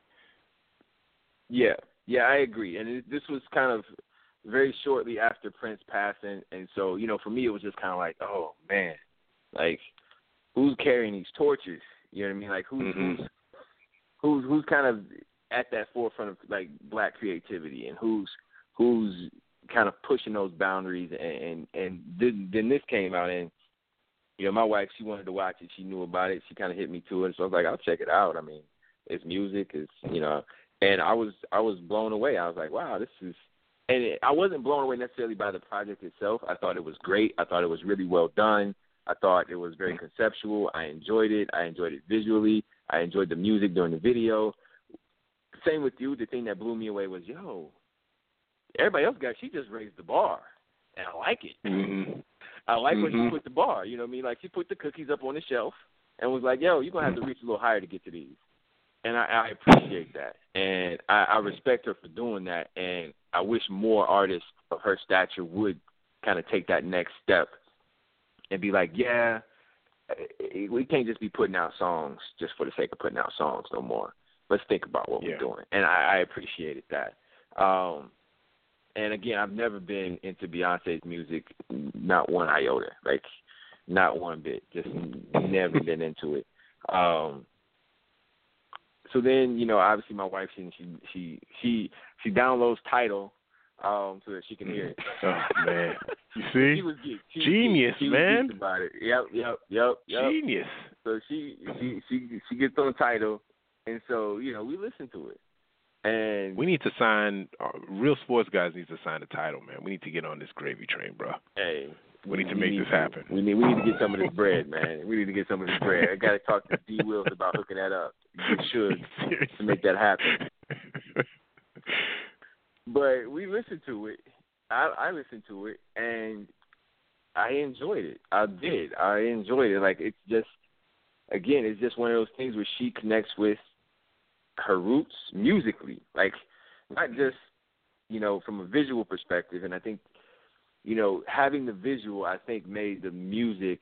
Yeah, yeah, I agree. And it, this was kind of very shortly after Prince passing, and so, you know, for me, it was just kind of like, oh, man, like, who's carrying these torches? You know what I mean? Like, who's mm-hmm. who's, who's who's kind of at that forefront of, like, black creativity, and who's who's kind of pushing those boundaries, and, and, and then, then this came out, and, you know, my wife, she wanted to watch it. She knew about it. She kind of hit me to it, so I was like, I'll check it out. I mean, it's music. It's, you know, and I was I was blown away. I was like, wow, this is, and it, I wasn't blown away necessarily by the project itself. I thought it was great. I thought it was really well done. I thought it was very conceptual. I enjoyed it. I enjoyed it visually. I enjoyed the music during the video. Same with you. The thing that blew me away was, yo, everybody else got, she just raised the bar, and I like it. Mm-hmm. I like when mm-hmm. she put the bar. You know what I mean? Like, she put the cookies up on the shelf and was like, yo, you're going to have to reach a little higher to get to these. And I, I appreciate that. And I, I respect her for doing that. And I wish more artists of her stature would kind of take that next step and be like, yeah, we can't just be putting out songs just for the sake of putting out songs no more. Let's think about what yeah. we're doing. And I, I appreciated that. Um, and, again, I've never been into Beyonce's music, not one iota, like not one bit, just never been into it. Um, so then, you know, obviously my wife, she she she she downloads Tidal um, so that she can hear it. Oh, man. You see? She was geek. She Genius, was geek. She man. Was geek about it. Yep, yep, yep, yep. Genius. So she, she, she, she gets on Tidal, and so, you know, we listen to it. And we need to sign, uh, real sports guys need to sign the Tidal, man. We need to get on this gravy train, bro. Hey, We need to make need this happen. We need we need to get some of this bread, man. We need to get some of this bread. I got to talk to D. Wills about hooking that up. You should to make that happen. But we listened to it. I, I listened to it, and I enjoyed it. I did. I enjoyed it. Like, it's just, again, it's just one of those things where she connects with her roots musically. Like, not just, you know, from a visual perspective. And I think, you know, having the visual, I think, made the music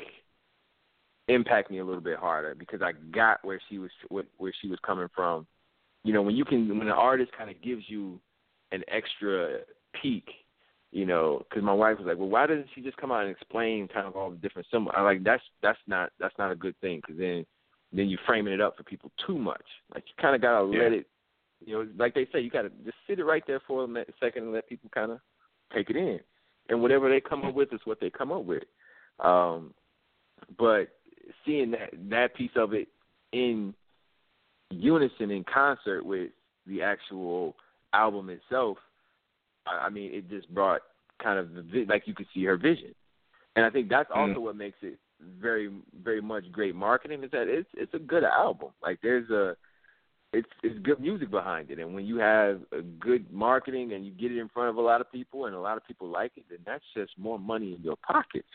impact me a little bit harder because I got where she was where she was coming from. You know, when you can, when an artist kind of gives you an extra peek, you know, because my wife was like, well, why doesn't she just come out and explain kind of all the different symbols? I'm like, that's that's not that's not a good thing because then then you're framing it up for people too much. Like, you kind of got to yeah. let it, you know, like they say, you got to just sit it right there for a second and let people kind of take it in. And whatever they come up with is what they come up with. Um, but seeing that that piece of it in unison, in concert with the actual album itself, I, I mean, it just brought kind of the, like you could see her vision. And I think that's also mm. what makes it very, very much great marketing is that it's it's a good album. Like, there's a It's it's good music behind it, and when you have a good marketing and you get it in front of a lot of people and a lot of people like it, then that's just more money in your pocket.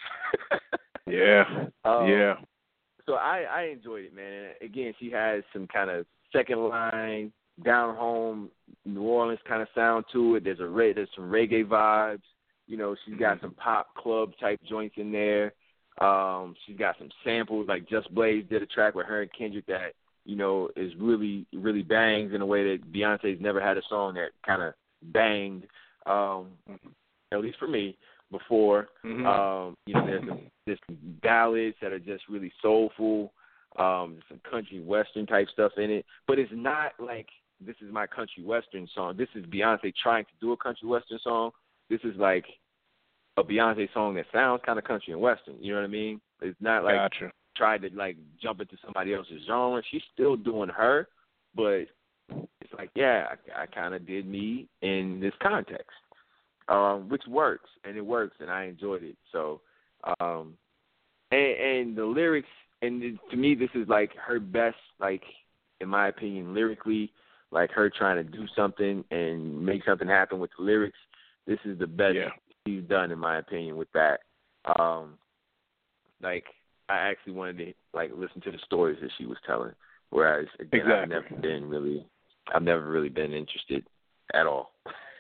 yeah, um, yeah. So I, I enjoyed it, man. And again, she has some kind of second line, down home, New Orleans kind of sound to it. There's a there's some reggae vibes. You know, she's got some pop club type joints in there. Um, she's got some samples, like Just Blaze did a track with her and Kendrick that, you know, is really, really bangs in a way that Beyonce's never had a song that kind of banged, um, at least for me, before. Mm-hmm. Um, you know, there's some, there's some ballads that are just really soulful, um, some country western type stuff in it. But it's not like this is my country western song. This is Beyonce trying to do a country western song. This is like a Beyonce song that sounds kind of country and western. You know what I mean? It's not like gotcha. tried to like jump into somebody else's genre. She's still doing her, but it's like, yeah, I, I kind of did me in this context, um, which works, and it works, and I enjoyed it. So, um, and, and the lyrics, and it, to me, this is like her best, like in my opinion, lyrically, like her trying to do something and make something happen with the lyrics. This is the best yeah. she's done, in my opinion, with that. Um, like. I actually wanted to like listen to the stories that she was telling. Whereas again, exactly. I've never been really, I've never really been interested at all,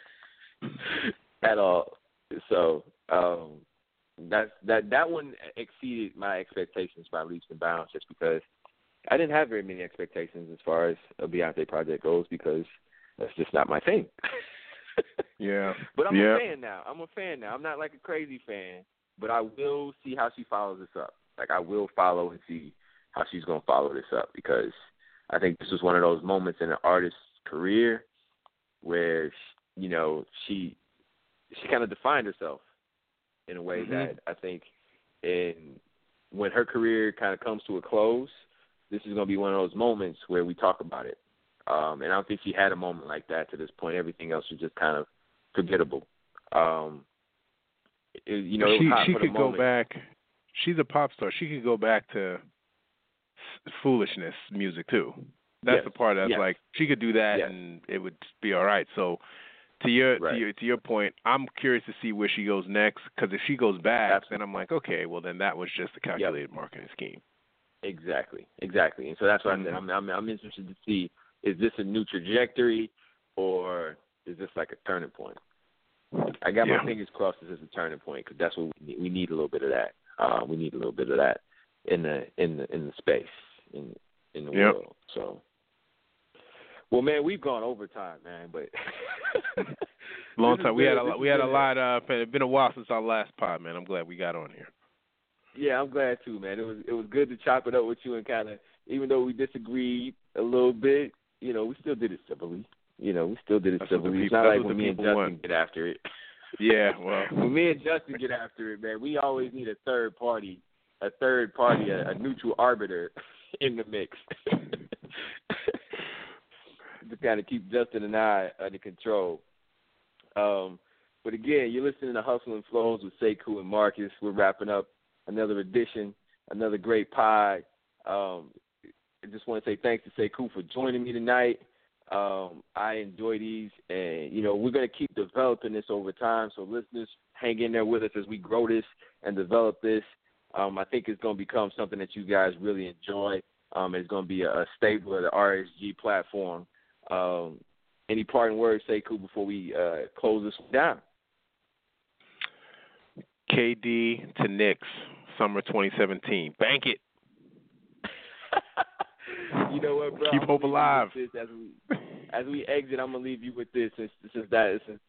at all. So um, that's that that one exceeded my expectations by leaps and bounds, just because I didn't have very many expectations as far as a Beyonce project goes, because that's just not my thing. yeah, but I'm yeah. a fan now. I'm a fan now. I'm not like a crazy fan, but I will see how she follows this up. Like, I will follow and see how she's going to follow this up, because I think this was one of those moments in an artist's career where, you know, she she kind of defined herself in a way mm-hmm. that I think in when her career kind of comes to a close, this is going to be one of those moments where we talk about it. Um, and I don't think she had a moment like that to this point. Everything else was just kind of forgettable. Um, it, you know, it was she, hot she for the could moment. go back. She's a pop star. She could go back to foolishness music too. That's yes. the part that's yes. like she could do that yes. and it would be all right. So to your right. to your to your point, I'm curious to see where she goes next, because if she goes back, Absolutely. then I'm like, okay, well then that was just a calculated yep. marketing scheme. Exactly, exactly. And so that's why mm-hmm. I said I'm, I'm I'm interested to see, is this a new trajectory or is this like a turning point? I got yeah. my fingers crossed this is a turning point, because that's what we need. We need a little bit of that. Uh, we need a little bit of that in the in the in the space in in the yep. world. So, well, man, we've gone overtime, man. But long time. We good. had a this we had a good. lot. Uh, it's been a while since our last pod, man. I'm glad we got on here. Yeah, I'm glad too, man. It was it was good to chop it up with you and kind of, even though we disagreed a little bit, you know, we still did it civilly. You know, we still did it that's civilly. People, it's not like when me and Justin want. get after it. Yeah, well, when me and Justin get after it, man, we always need a third party, a third party, a, a neutral arbiter in the mix to kind of keep Justin and I under control. Um, But again, you're listening to Hustle and Flows with Sekou and Marcus. We're wrapping up another edition, another great pod. Um, I just want to say thanks to Sekou for joining me tonight. Um, I enjoy these, and, you know, we're going to keep developing this over time. So listeners, hang in there with us as we grow this and develop this. Um, I think it's going to become something that you guys really enjoy. Um, it's going to be a, a staple of the R S G platform. Um, any parting words, Sekou, before we uh, close this one down? K D to Knicks, summer twenty seventeen. Bank it. You know what, bro? Keep hope alive. As we, as we exit, I'm going to leave you with this. Since, since that, since,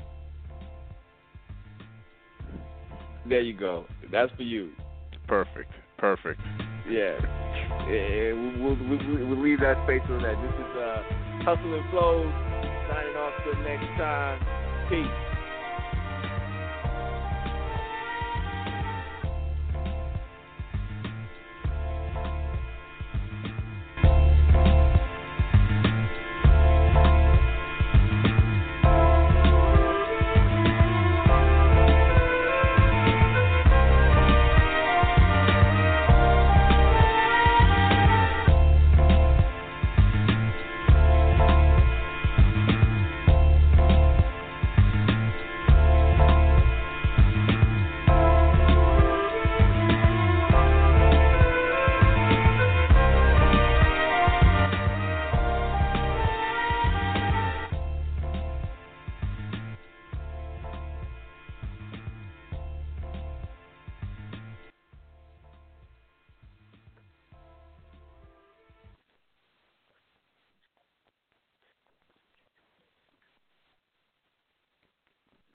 there you go. That's for you. Perfect. Perfect. Yeah. yeah we'll, we'll, we'll leave that space on that. This is uh, Hustle and Flows. Signing off till next time. Peace.